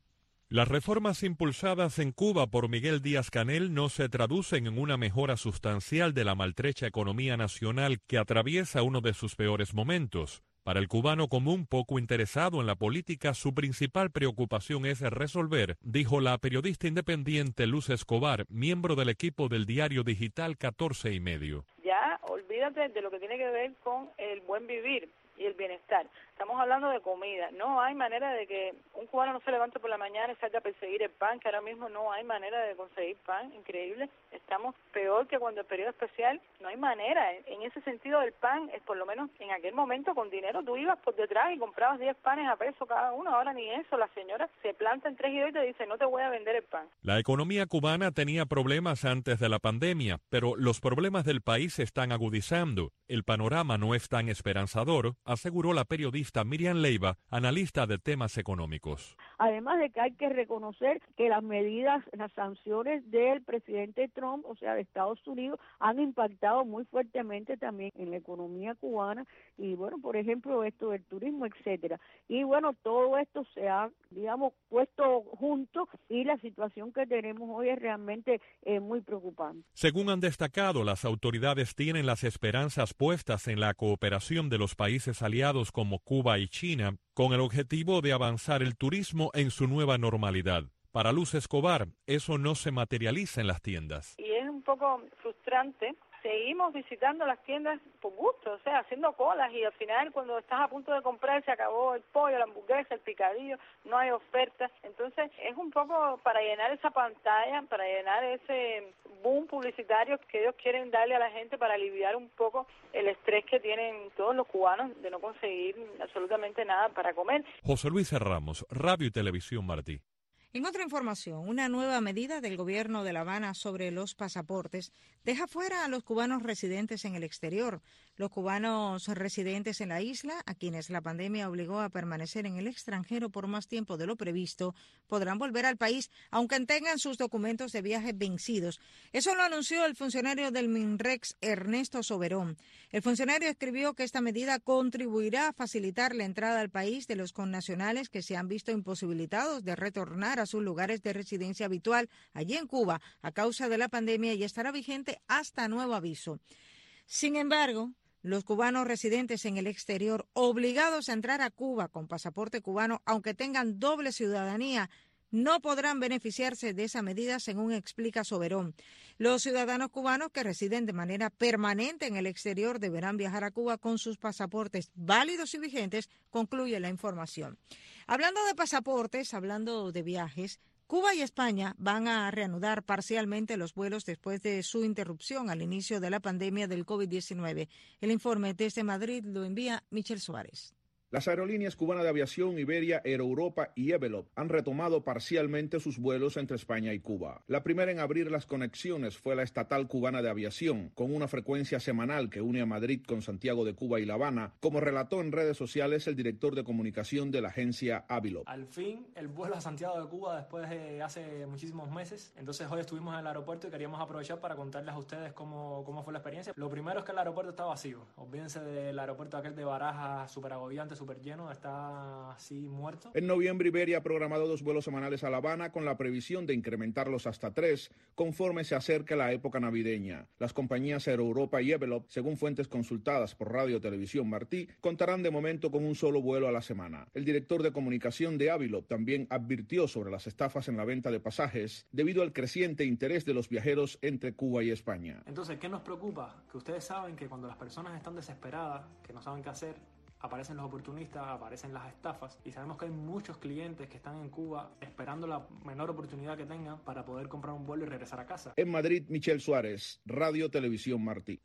Las reformas impulsadas en Cuba por Miguel Díaz-Canel no se traducen en una mejora sustancial de la maltrecha economía nacional que atraviesa uno de sus peores momentos. Para el cubano común poco interesado en la política, su principal preocupación es resolver, dijo la periodista independiente Luz Escobar, miembro del equipo del diario digital catorce y medio. Ya olvídate de lo que tiene que ver con el buen vivir y el bienestar. Estamos hablando de comida. No hay manera de que un cubano no se levante por la mañana y salga a perseguir el pan, que ahora mismo no hay manera de conseguir pan. Increíble. Estamos peor que cuando el periodo especial. No hay manera. En ese sentido del pan, es por lo menos en aquel momento con dinero tú ibas por detrás y comprabas diez panes a peso cada uno. Ahora ni eso. La señora se planta en tres y dos y te dice, no te voy a vender el pan. La economía cubana tenía problemas antes de la pandemia, pero los problemas del país se están agudizando. El panorama no es tan esperanzador, aseguró la periodista Miriam Leiva, analista de temas económicos. Además de que hay que reconocer que las medidas, las sanciones del presidente Trump, o sea, de Estados Unidos, han impactado muy fuertemente también en la economía cubana y, bueno, por ejemplo, esto del turismo, etcétera. Y, bueno, todo esto se ha, digamos, puesto junto y la situación que tenemos hoy es realmente eh, muy preocupante. Según han destacado, las autoridades tienen las esperanzas puestas en la cooperación de los países aliados como Cuba y China, con el objetivo de avanzar el turismo en su nueva normalidad. Para Luz Escobar, eso no se materializa en las tiendas. Y es un poco frustrante. Seguimos visitando las tiendas por gusto, o sea, haciendo colas y al final cuando estás a punto de comprar se acabó el pollo, la hamburguesa, el picadillo, no hay ofertas. Entonces es un poco para llenar esa pantalla, para llenar ese boom publicitario que ellos quieren darle a la gente para aliviar un poco el estrés que tienen todos los cubanos de no conseguir absolutamente nada para comer. José Luis Ramos, Radio y Televisión Martí. En otra información, una nueva medida del gobierno de La Habana sobre los pasaportes deja fuera a los cubanos residentes en el exterior. Los cubanos residentes en la isla, a quienes la pandemia obligó a permanecer en el extranjero por más tiempo de lo previsto, podrán volver al país aunque tengan sus documentos de viaje vencidos. Eso lo anunció el funcionario del MINREX, Ernesto Soberón. El funcionario escribió que esta medida contribuirá a facilitar la entrada al país de los connacionales que se han visto imposibilitados de retornar a sus lugares de residencia habitual allí en Cuba a causa de la pandemia y estará vigente hasta nuevo aviso. Sin embargo, los cubanos residentes en el exterior obligados a entrar a Cuba con pasaporte cubano, aunque tengan doble ciudadanía, no podrán beneficiarse de esa medida, según explica Soberón. Los ciudadanos cubanos que residen de manera permanente en el exterior deberán viajar a Cuba con sus pasaportes válidos y vigentes, concluye la información. Hablando de pasaportes, hablando de viajes, Cuba y España van a reanudar parcialmente los vuelos después de su interrupción al inicio de la pandemia del COVID diecinueve. El informe desde Madrid lo envía Michel Suárez. Las aerolíneas cubanas de aviación Iberia, Aeroeuropa y Evelop han retomado parcialmente sus vuelos entre España y Cuba. La primera en abrir las conexiones fue la estatal cubana de aviación, con una frecuencia semanal que une a Madrid con Santiago de Cuba y La Habana, como relató en redes sociales el director de comunicación de la agencia Avilop. Al fin, el vuelo a Santiago de Cuba después de hace muchísimos meses. Entonces hoy estuvimos en el aeropuerto y queríamos aprovechar para contarles a ustedes cómo, cómo fue la experiencia. Lo primero es que el aeropuerto está vacío. Olvídense del aeropuerto aquel de Barajas, súper agobiante, súper lleno, está así muerto. En noviembre, Iberia ha programado dos vuelos semanales a La Habana con la previsión de incrementarlos hasta tres conforme se acerque la época navideña. Las compañías Aeroeuropa y Evelop, según fuentes consultadas por Radio Televisión Martí, contarán de momento con un solo vuelo a la semana. El director de comunicación de Avilop también advirtió sobre las estafas en la venta de pasajes debido al creciente interés de los viajeros entre Cuba y España. Entonces, ¿qué nos preocupa? Que ustedes saben que cuando las personas están desesperadas, que no saben qué hacer, aparecen los oportunistas, aparecen las estafas y sabemos que hay muchos clientes que están en Cuba esperando la menor oportunidad que tengan para poder comprar un vuelo y regresar a casa. En Madrid, Michel Suárez, Radio Televisión Martí.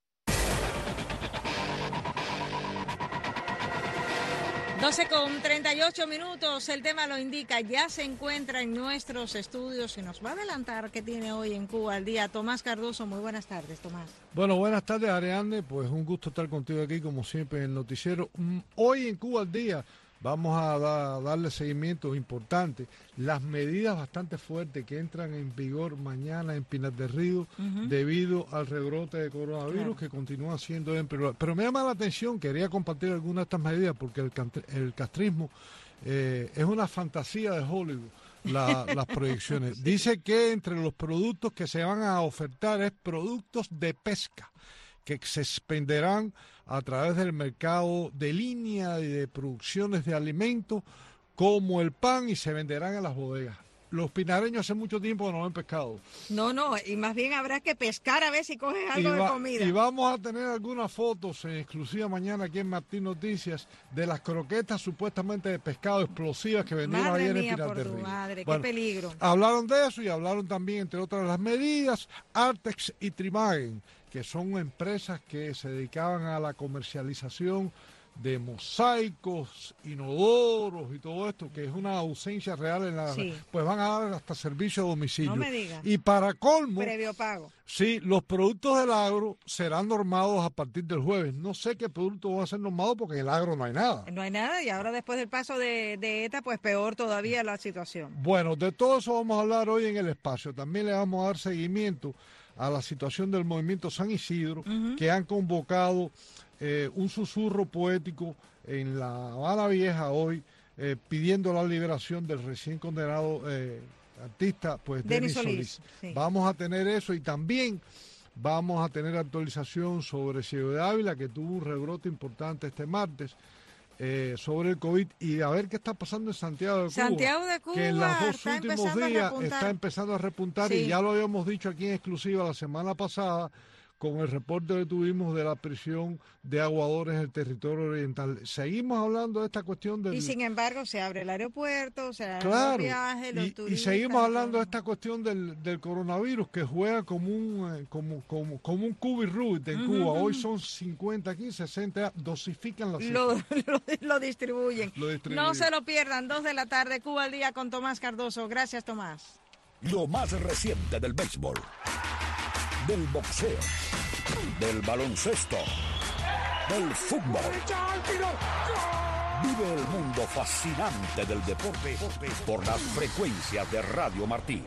doce con treinta y ocho minutos, el tema lo indica, ya se encuentra en nuestros estudios y nos va a adelantar qué tiene hoy en Cuba al día. Tomás Cardoso, muy buenas tardes, Tomás. Bueno, buenas tardes, Ariane, pues un gusto estar contigo aquí como siempre en el noticiero. Hoy en Cuba al día vamos a da, darle seguimiento importante. Las medidas bastante fuertes que entran en vigor mañana en Pinar del Río uh-huh. debido al rebrote de coronavirus claro. que continúa siendo en pero, pero me llama la atención, quería compartir algunas de estas medidas porque el, el castrismo eh, es una fantasía de Hollywood. La, las proyecciones. Sí. Dice que entre los productos que se van a ofertar es productos de pesca que se expenderán a través del mercado de línea y de producciones de alimentos como el pan y se venderán en las bodegas. Los pinareños hace mucho tiempo no han pescado. No, no, y más bien habrá que pescar a ver si coges algo va, de comida. Y vamos a tener algunas fotos en exclusiva mañana aquí en Martín Noticias de las croquetas supuestamente de pescado explosivas que vendieron madre ayer mía, en Pinar por del tu Río. Madre, bueno, qué peligro. Hablaron de eso y hablaron también, entre otras las medidas, Artex y Trimagen, que son empresas que se dedicaban a la comercialización de mosaicos, inodoros y todo esto, que es una ausencia real en la... Sí. Pues van a dar hasta servicio a domicilio. No me digas. Y para colmo... Previo pago. Sí, los productos del agro serán normados a partir del jueves. No sé qué productos van a ser normados porque en el agro no hay nada. No hay nada y ahora después del paso de, de ETA, pues peor todavía la situación. Bueno, de todo eso vamos a hablar hoy en el espacio. También le vamos a dar seguimiento a la situación del movimiento San Isidro, uh-huh. que han convocado eh, un susurro poético en la Habana Vieja hoy, eh, pidiendo la liberación del recién condenado eh, artista, pues Denis Solís. Solís. Sí. Vamos a tener eso y también vamos a tener actualización sobre Ciego de Ávila, que tuvo un rebrote importante este martes. Eh, sobre el COVID y a ver qué está pasando en Santiago de Cuba. Santiago de Cuba que en los dos últimos días está empezando a repuntar sí. y ya lo habíamos dicho aquí en exclusiva la semana pasada con el reporte que tuvimos de la prisión de Aguadores en el territorio oriental. Seguimos hablando de esta cuestión del... Y sin embargo se abre el aeropuerto, se abren claro, los viajes, los y, turistas... Y seguimos hablando de esta cuestión del, del coronavirus que juega como un como como, como un cubo y Rubik en uh-huh. Cuba. Hoy son cincuenta aquí, sesenta, dosifican la lo, lo, lo, distribuyen. lo distribuyen. No se lo pierdan, dos de la tarde, Cuba al Día con Tomás Cardoso. Gracias, Tomás. Lo más reciente del béisbol, del boxeo, del baloncesto, del fútbol. Vive el mundo fascinante del deporte por las frecuencias de Radio Martí.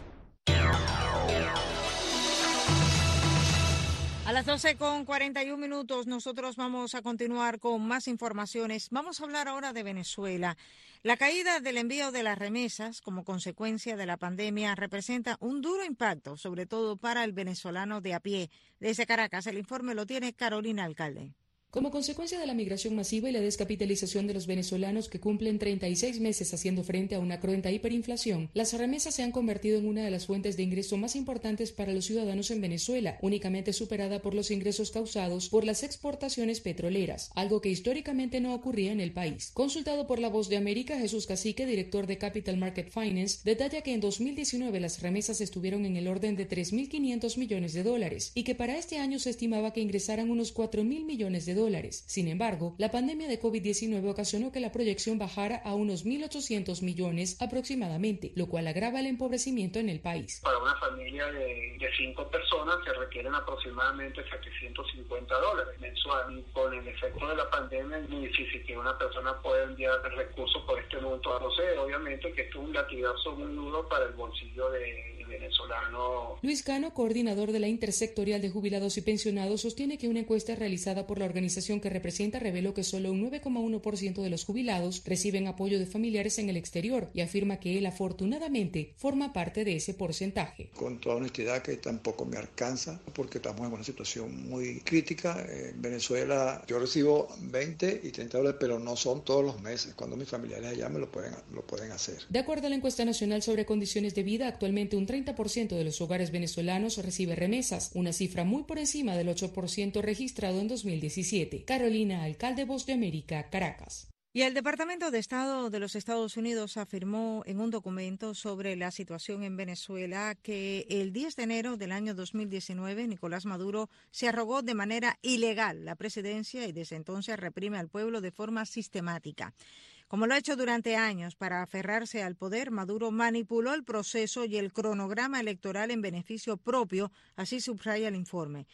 A las doce con cuarenta y un minutos nosotros vamos a continuar con más informaciones. Vamos a hablar ahora de Venezuela. La caída del envío de las remesas como consecuencia de la pandemia representa un duro impacto, sobre todo para el venezolano de a pie. Desde Caracas, el informe lo tiene Carolina Alcalde. Como consecuencia de la migración masiva y la descapitalización de los venezolanos que cumplen treinta y seis meses haciendo frente a una cruenta hiperinflación, las remesas se han convertido en una de las fuentes de ingreso más importantes para los ciudadanos en Venezuela, únicamente superada por los ingresos causados por las exportaciones petroleras, algo que históricamente no ocurría en el país. Consultado por La Voz de América, Jesús Cacique, director de Capital Market Finance, detalla que en dos mil diecinueve las remesas estuvieron en el orden de tres mil quinientos millones de dólares y que para este año se estimaba que ingresaran unos cuatro mil millones de dólares. Sin embargo, la pandemia de COVID diecinueve ocasionó que la proyección bajara a unos mil ochocientos millones aproximadamente, lo cual agrava el empobrecimiento en el país. Para una familia de, de cinco personas se requieren aproximadamente setecientos cincuenta dólares mensuales. Con el efecto de la pandemia es muy difícil que una persona pueda enviar recursos por este monto. Entonces, obviamente que esto es un latigazo muy duro para el bolsillo de venezolano. Luis Cano, coordinador de la Intersectorial de Jubilados y Pensionados, sostiene que una encuesta realizada por la organización que representa reveló que solo un nueve coma uno por ciento de los jubilados reciben apoyo de familiares en el exterior y afirma que él afortunadamente forma parte de ese porcentaje. Con toda honestidad que tampoco me alcanza porque estamos en una situación muy crítica. En Venezuela yo recibo veinte y treinta dólares, pero no son todos los meses. Cuando mis familiares allá me lo pueden, lo pueden hacer. De acuerdo a la encuesta nacional sobre condiciones de vida, actualmente un treinta por ciento de los hogares venezolanos recibe remesas, una cifra muy por encima del ocho por ciento registrado en dos mil diecisiete. Carolina Alcalde, Voz de América, Caracas. Y el Departamento de Estado de los Estados Unidos afirmó en un documento sobre la situación en Venezuela que el diez de enero del año dos mil diecinueve Nicolás Maduro se arrogó de manera ilegal la presidencia y desde entonces reprime al pueblo de forma sistemática. Como lo ha hecho durante años para aferrarse al poder, Maduro manipuló el proceso y el cronograma electoral en beneficio propio, así subraya el informe.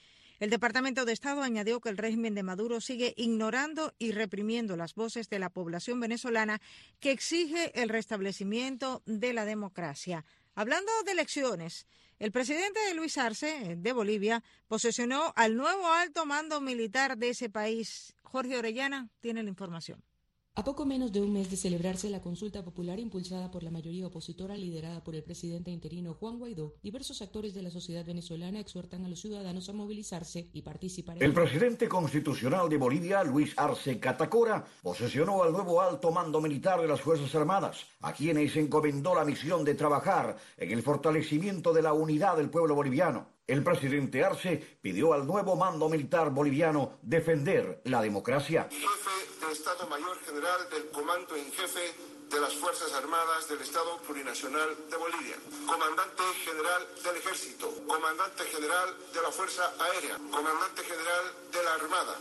El Departamento de Estado añadió que el régimen de Maduro sigue ignorando y reprimiendo las voces de la población venezolana que exige el restablecimiento de la democracia. Hablando de elecciones, el presidente Luis Arce, de Bolivia, posesionó al nuevo alto mando militar de ese país. Jorge Orellana tiene la información. A poco menos de un mes de celebrarse la consulta popular impulsada por la mayoría opositora liderada por el presidente interino Juan Guaidó, diversos actores de la sociedad venezolana exhortan a los ciudadanos a movilizarse y participar en... El presidente constitucional de Bolivia, Luis Arce Catacora, posesionó al nuevo alto mando militar de las Fuerzas Armadas, a quienes encomendó la misión de trabajar en el fortalecimiento de la unidad del pueblo boliviano. El presidente Arce pidió al nuevo mando militar boliviano defender la democracia. Jefe de Estado Mayor General del Comando en Jefe de las Fuerzas Armadas del Estado Plurinacional de Bolivia, Comandante General del Ejército, Comandante General de la Fuerza Aérea, Comandante General de la Armada,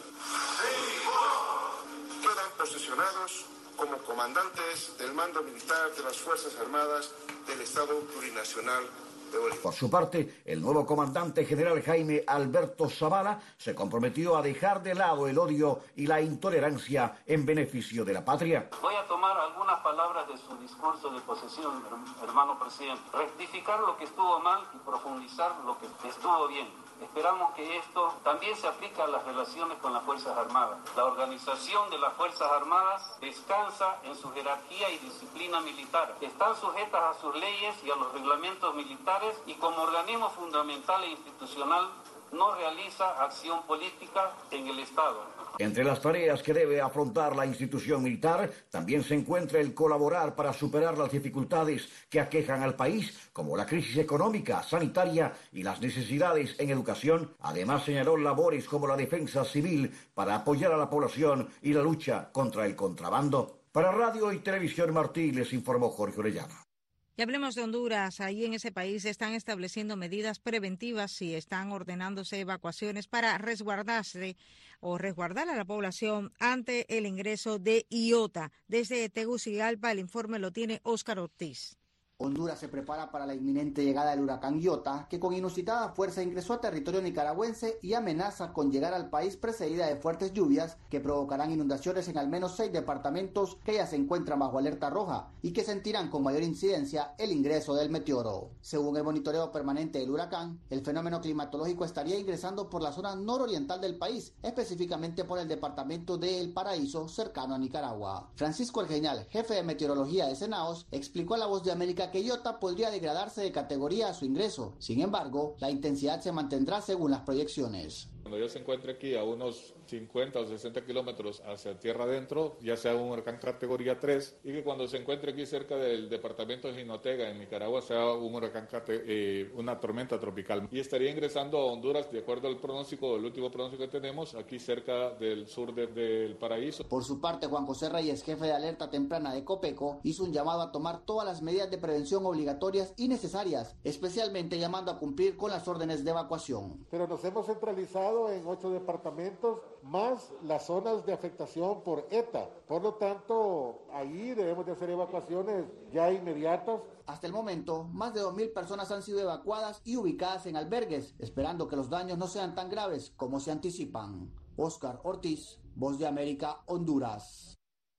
quedan posesionados como comandantes del mando militar de las Fuerzas Armadas del Estado Plurinacional de Bolivia. Por su parte, el nuevo comandante general Jaime Alberto Zavala se comprometió a dejar de lado el odio y la intolerancia en beneficio de la patria. Voy a tomar algunas palabras de su discurso de posesión, hermano presidente. Rectificar lo que estuvo mal y profundizar lo que estuvo bien. Esperamos que esto también se aplique a las relaciones con las Fuerzas Armadas. La organización de las Fuerzas Armadas descansa en su jerarquía y disciplina militar. Están sujetas a sus leyes y a los reglamentos militares y como organismo fundamental e institucional no realiza acción política en el Estado. Entre las tareas que debe afrontar la institución militar también se encuentra el colaborar para superar las dificultades que aquejan al país, como la crisis económica, sanitaria y las necesidades en educación. Además, señaló labores como la defensa civil para apoyar a la población y la lucha contra el contrabando. Para Radio y Televisión Martí les informó Jorge Orellana. Y hablemos de Honduras. Ahí en ese país están estableciendo medidas preventivas y están ordenándose evacuaciones para resguardarse o resguardar a la población ante el ingreso de Iota. Desde Tegucigalpa el informe lo tiene Óscar Ortiz. Honduras se prepara para la inminente llegada del huracán Iota, que con inusitada fuerza ingresó a territorio nicaragüense y amenaza con llegar al país precedida de fuertes lluvias que provocarán inundaciones en al menos seis departamentos que ya se encuentran bajo alerta roja y que sentirán con mayor incidencia el ingreso del meteoro. Según el monitoreo permanente del huracán, el fenómeno climatológico estaría ingresando por la zona nororiental del país, específicamente por el departamento de El Paraíso, cercano a Nicaragua. Francisco Argeñal, jefe de meteorología de Senaos, explicó a La Voz de América que Iota podría degradarse de categoría a su ingreso. Sin embargo, la intensidad se mantendrá según las proyecciones. Cuando ya se encuentre aquí a unos cincuenta o sesenta kilómetros hacia tierra adentro, ya sea un huracán categoría tres, y que cuando se encuentre aquí cerca del departamento de Jinotega, en Nicaragua, sea un huracán, eh, una tormenta tropical. Y estaría ingresando a Honduras, de acuerdo al pronóstico, el último pronóstico que tenemos, aquí cerca del sur de, del Paraíso. Por su parte, Juan José Reyes, jefe de alerta temprana de Copeco, hizo un llamado a tomar todas las medidas de prevención obligatorias y necesarias, especialmente llamando a cumplir con las órdenes de evacuación. Pero nos hemos centralizado en ocho departamentos, más las zonas de afectación por ETA. Por lo tanto, ahí debemos de hacer evacuaciones ya inmediatas. Hasta el momento, más de dos mil personas han sido evacuadas y ubicadas en albergues, esperando que los daños no sean tan graves como se anticipan. Óscar Ortiz, Voz de América, Honduras.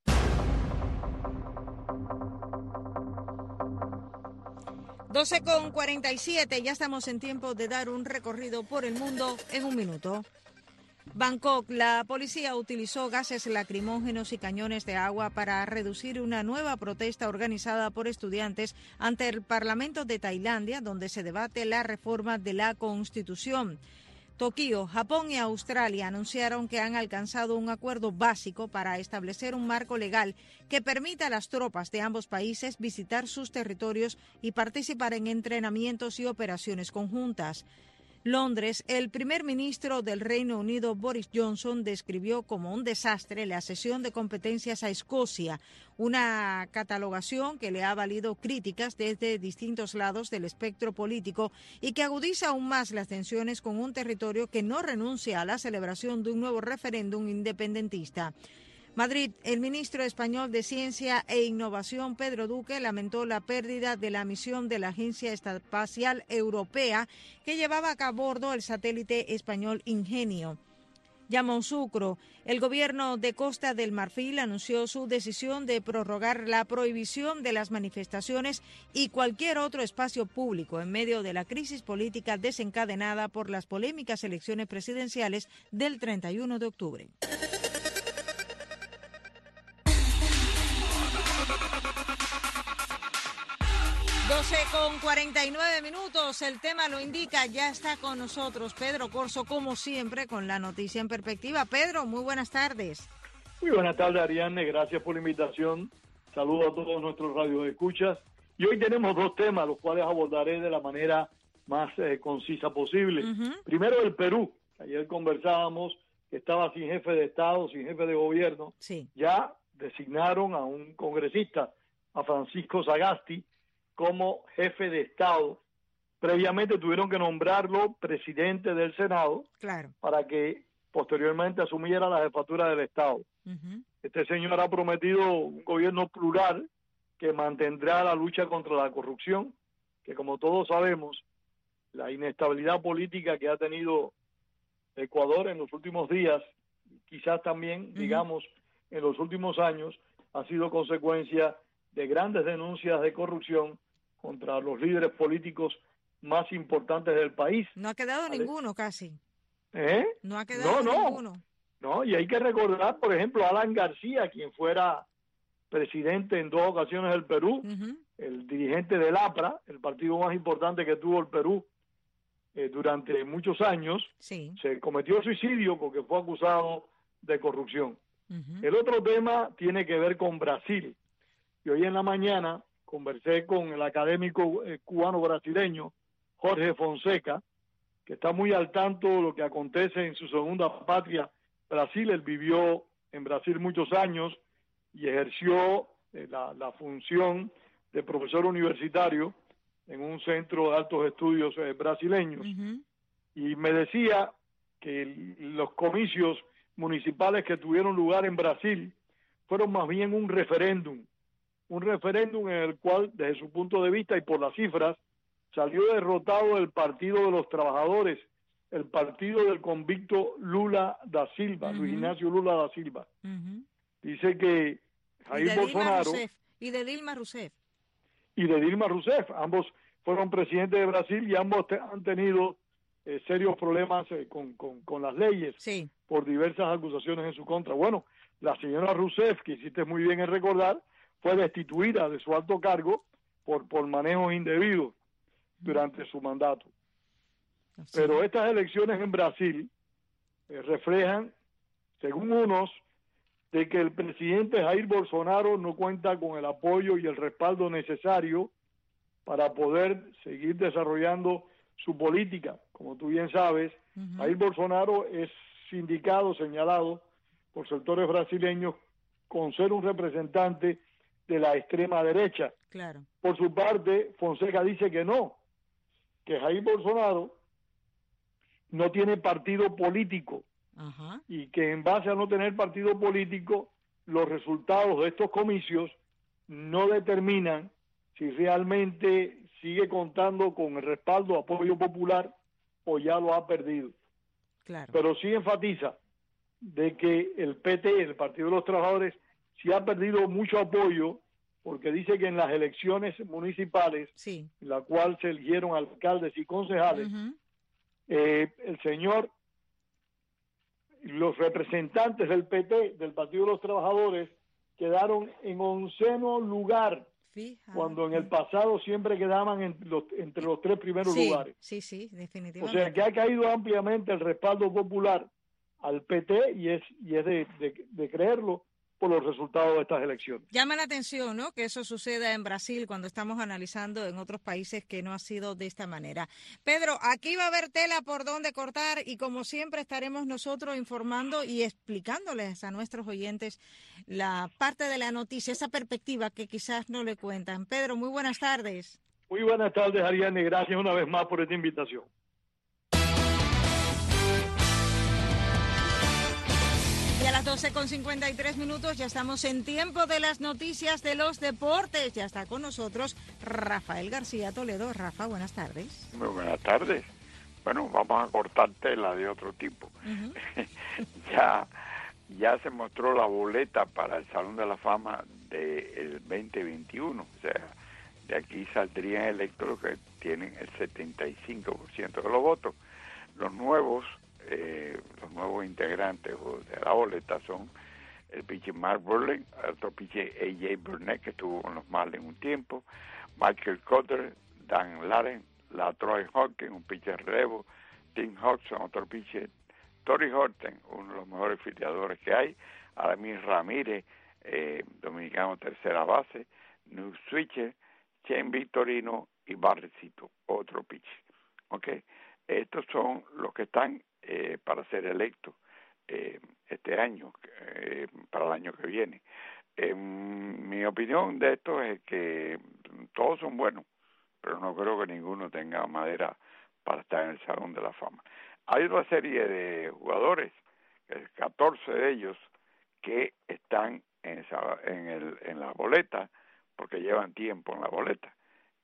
doce con cuarenta y siete, ya estamos en tiempo de dar un recorrido por el mundo en un minuto. Bangkok, la policía utilizó gases lacrimógenos y cañones de agua para reducir una nueva protesta organizada por estudiantes ante el Parlamento de Tailandia, donde se debate la reforma de la Constitución. Tokio, Japón y Australia anunciaron que han alcanzado un acuerdo básico para establecer un marco legal que permita a las tropas de ambos países visitar sus territorios y participar en entrenamientos y operaciones conjuntas. Londres, el primer ministro del Reino Unido, Boris Johnson, describió como un desastre la cesión de competencias a Escocia, una catalogación que le ha valido críticas desde distintos lados del espectro político y que agudiza aún más las tensiones con un territorio que no renuncia a la celebración de un nuevo referéndum independentista. Madrid, el ministro español de Ciencia e Innovación, Pedro Duque, lamentó la pérdida de la misión de la Agencia Espacial Europea que llevaba a bordo el satélite español Ingenio. Yamoussoukro, el gobierno de Costa del Marfil anunció su decisión de prorrogar la prohibición de las manifestaciones y cualquier otro espacio público en medio de la crisis política desencadenada por las polémicas elecciones presidenciales del treinta y uno de octubre. doce con cuarenta y nueve minutos, el tema lo indica, ya está con nosotros Pedro Corso, como siempre, con la noticia en perspectiva. Pedro, muy buenas tardes. Muy buenas tardes, Ariadne, gracias por la invitación. Saludos a todos nuestros radioescuchas. Y hoy tenemos dos temas, los cuales abordaré de la manera más eh, concisa posible. Uh-huh. Primero, el Perú. Ayer conversábamos que estaba sin jefe de Estado, sin jefe de gobierno. Sí. Ya designaron a un congresista, a Francisco Sagasti, como jefe de Estado. Previamente tuvieron que nombrarlo presidente del Senado, claro, para que posteriormente asumiera la jefatura del Estado. Uh-huh. Este señor ha prometido un gobierno plural que mantendrá la lucha contra la corrupción, que como todos sabemos, la inestabilidad política que ha tenido Ecuador en los últimos días, quizás también, uh-huh, digamos, en los últimos años, ha sido consecuencia de grandes denuncias de corrupción contra los líderes políticos más importantes del país. No ha quedado ¿vale? ninguno casi. ¿Eh? No ha quedado no, no, ninguno. No, y hay que recordar, por ejemplo, a Alan García, quien fuera presidente en dos ocasiones del Perú, uh-huh, el dirigente del A P R A, el partido más importante que tuvo el Perú eh, durante muchos años, sí, se cometió suicidio porque fue acusado de corrupción. Uh-huh. El otro tema tiene que ver con Brasil. Y hoy en la mañana conversé con el académico eh, cubano-brasileño Jorge Fonseca, que está muy al tanto de lo que acontece en su segunda patria, Brasil. Él vivió en Brasil muchos años y ejerció eh, la, la función de profesor universitario en un centro de altos estudios eh, brasileños. Uh-huh. Y me decía que el, los comicios municipales que tuvieron lugar en Brasil fueron más bien un referéndum, un referéndum en el cual, desde su punto de vista y por las cifras, salió derrotado el Partido de los Trabajadores, el partido del convicto Lula da Silva, uh-huh, Luis Ignacio Lula da Silva. Uh-huh. Dice que Jair y Bolsonaro... Rousseff, y de Dilma Rousseff. Y de Dilma Rousseff. Ambos fueron presidentes de Brasil y ambos te, han tenido eh, serios problemas eh, con, con, con las leyes, sí, por diversas acusaciones en su contra. Bueno, la señora Rousseff, que hiciste muy bien en recordar, fue destituida de su alto cargo por, por manejos indebidos durante su mandato. Sí. Pero estas elecciones en Brasil eh, reflejan, según unos, de que el presidente Jair Bolsonaro no cuenta con el apoyo y el respaldo necesario para poder seguir desarrollando su política. Como tú bien sabes, uh-huh, Jair Bolsonaro es sindicado, señalado por sectores brasileños con ser un representante de la extrema derecha. Claro. Por su parte, Fonseca dice que no, que Jair Bolsonaro no tiene partido político, uh-huh, y que en base a no tener partido político, los resultados de estos comicios no determinan si realmente sigue contando con el respaldo, apoyo popular o ya lo ha perdido. Claro. Pero sí enfatiza de que el P T, el Partido de los Trabajadores, sí ha perdido mucho apoyo, porque dice que en las elecciones municipales, sí, en la cual se eligieron alcaldes y concejales, uh-huh, eh, el señor, los representantes del P T, del Partido de los Trabajadores, quedaron en onceno lugar, fíjate, cuando en el pasado siempre quedaban en los, entre los tres primeros sí, lugares. Sí, sí, O definitivamente. sea que ha caído ampliamente el respaldo popular al P T y es, y es de, de, de creerlo por los resultados de estas elecciones. Llama la atención, ¿no?, que eso suceda en Brasil cuando estamos analizando en otros países que no ha sido de esta manera. Pedro, aquí va a haber tela por donde cortar y como siempre estaremos nosotros informando y explicándoles a nuestros oyentes la parte de la noticia, esa perspectiva que quizás no le cuentan. Pedro, muy buenas tardes. Muy buenas tardes, Ariane. Gracias una vez más por esta invitación. Y a las doce con cincuenta y tres minutos ya estamos en tiempo de las noticias de los deportes. Ya está con nosotros Rafael García Toledo. Rafa, buenas tardes. Muy buenas tardes. Bueno, vamos a cortar tela de otro tipo. Uh-huh. ya, ya se mostró la boleta para el Salón de la Fama del veinte veintiuno. O sea, de aquí saldrían electos los que tienen el setenta y cinco por ciento de los votos. Los nuevos... Eh, los nuevos integrantes de la boleta son el pitcher Mark Buehrle, otro pitcher A J Burnett, que estuvo con los Marlins un tiempo, Michael Cotter, Dan Laren, la Troy Hawkins, un pitcher relevo, Tim Hodgson, otro pitcher, Tory Horton, uno de los mejores filiadores que hay, Aramis Ramírez, eh, dominicano tercera base, New Switcher, Shane Victorino y Barrecito, otro pitcher. Okay. Estos son los que están eh, para ser electos eh, este año, eh, para el año que viene. Eh, mi opinión de esto es que todos son buenos, pero no creo que ninguno tenga madera para estar en el Salón de la Fama. Hay otra serie de jugadores, catorce de ellos, que están en, esa, en, el, en la boleta, porque llevan tiempo en la boleta,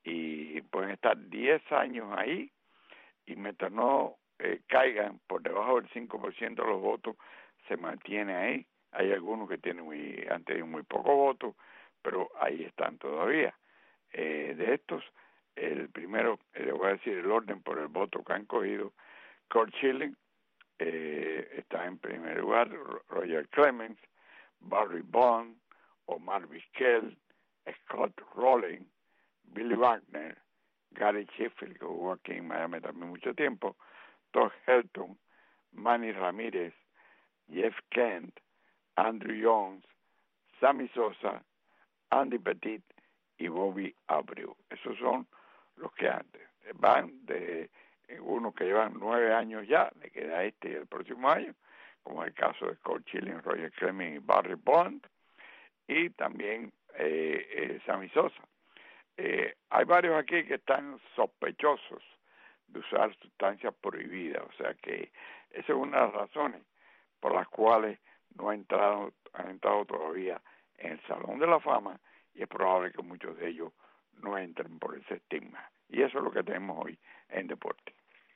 y pueden estar diez años ahí, y mientras no eh, caigan por debajo del cinco por ciento de los votos, se mantiene ahí. Hay algunos que tienen muy, han tenido muy pocos votos, pero ahí están todavía. Eh, de estos, el primero, eh, le voy a decir el orden por el voto que han cogido. Curt Schilling eh, está en primer lugar, Roger Clemens, Barry Bond, Omar Vizquel, Scott Rowling, Billy Wagner, Gary Sheffield, que jugó aquí en Miami también mucho tiempo, Todd Helton, Manny Ramírez, Jeff Kent, Andrew Jones, Sammy Sosa, Andy Petit y Bobby Abreu. Esos son los que antes van de unos que llevan nueve años ya, le queda este y el próximo año, como el caso de Curt Schilling, Roger Clemens y Barry Bond, y también eh, eh, Sammy Sosa. Eh, hay varios aquí que están sospechosos de usar sustancias prohibidas, o sea que esa es una de las razones por las cuales no han entrado, han entrado todavía en el Salón de la Fama, y es probable que muchos de ellos no entren por ese estigma. Y eso es lo que tenemos hoy en Deporte.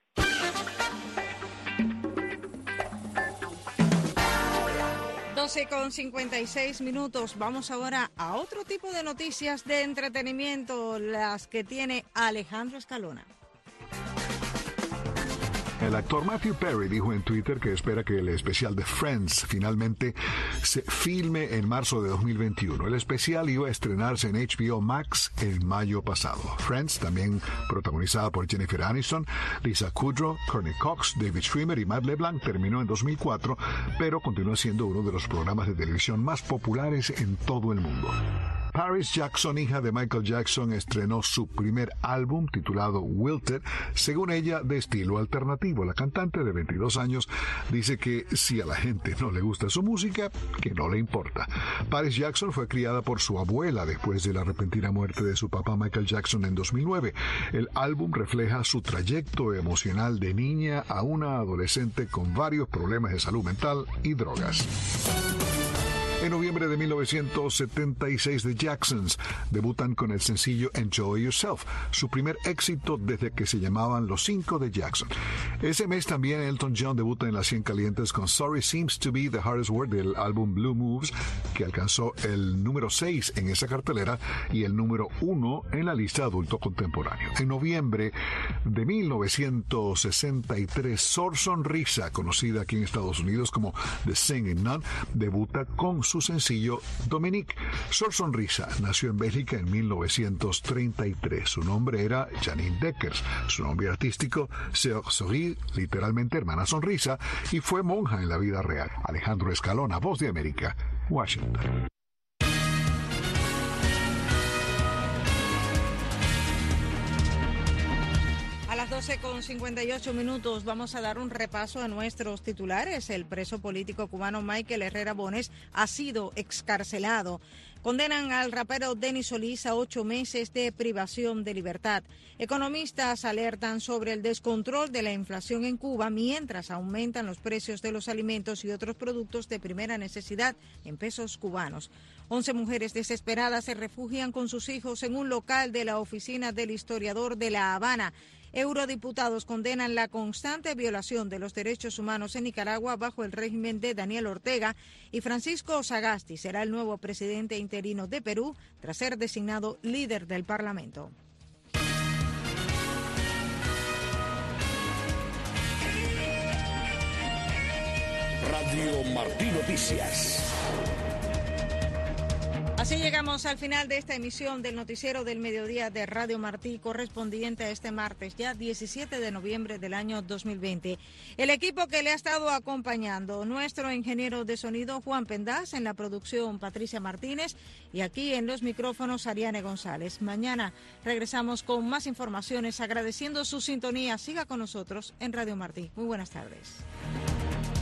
doce con cincuenta y seis minutos. Vamos ahora a otro tipo de noticias de entretenimiento, las que tiene Alejandro Escalona. El actor Matthew Perry dijo en Twitter que espera que el especial de Friends finalmente se filme en marzo de dos mil veintiuno. El especial iba a estrenarse en H B O Max en mayo pasado. Friends, también protagonizada por Jennifer Aniston, Lisa Kudrow, Courtney Cox, David Schwimmer y Matt LeBlanc, terminó en dos mil cuatro, pero continúa siendo uno de los programas de televisión más populares en todo el mundo. Paris Jackson, hija de Michael Jackson, estrenó su primer álbum titulado Wilted, según ella, de estilo alternativo. La cantante de veintidós años dice que si a la gente no le gusta su música, que no le importa. Paris Jackson fue criada por su abuela después de la repentina muerte de su papá Michael Jackson en dos mil nueve. El álbum refleja su trayecto emocional de niña a una adolescente con varios problemas de salud mental y drogas. En noviembre de mil novecientos setenta y seis, The Jacksons debutan con el sencillo Enjoy Yourself, su primer éxito desde que se llamaban Los Cinco de Jackson. Ese mes también Elton John debuta en las cien calientes con Sorry Seems to Be the Hardest Word del álbum Blue Moves, que alcanzó el número seis en esa cartelera y el número uno en la lista adulto contemporáneo. En noviembre de mil novecientos sesenta y tres, Sor Sonrisa, conocida aquí en Estados Unidos como The Singing Nun, debuta con su sencillo Dominique. Sor Sonrisa nació en Bélgica en mil novecientos treinta y tres. Su nombre era Janine Deckers. Su nombre artístico, Sœur Sourire, literalmente hermana sonrisa, y fue monja en la vida real. Alejandro Escalona, Voz de América, Washington. A las doce con cincuenta y ocho minutos vamos a dar un repaso a nuestros titulares. El preso político cubano Michael Herrera Bones ha sido excarcelado. Condenan al rapero Denis Solís a ocho meses de privación de libertad. Economistas alertan sobre el descontrol de la inflación en Cuba mientras aumentan los precios de los alimentos y otros productos de primera necesidad en pesos cubanos. Once mujeres desesperadas se refugian con sus hijos en un local de la oficina del historiador de La Habana. Eurodiputados condenan la constante violación de los derechos humanos en Nicaragua bajo el régimen de Daniel Ortega y Francisco Sagasti será el nuevo presidente interino de Perú tras ser designado líder del Parlamento. Radio Martí Noticias. Así llegamos al final de esta emisión del Noticiero del Mediodía de Radio Martí, correspondiente a este martes, ya diecisiete de noviembre del año dos mil veinte. El equipo que le ha estado acompañando, nuestro ingeniero de sonido Juan Pendaz, en la producción Patricia Martínez y aquí en los micrófonos Ariane González. Mañana regresamos con más informaciones, agradeciendo su sintonía. Siga con nosotros en Radio Martí. Muy buenas tardes.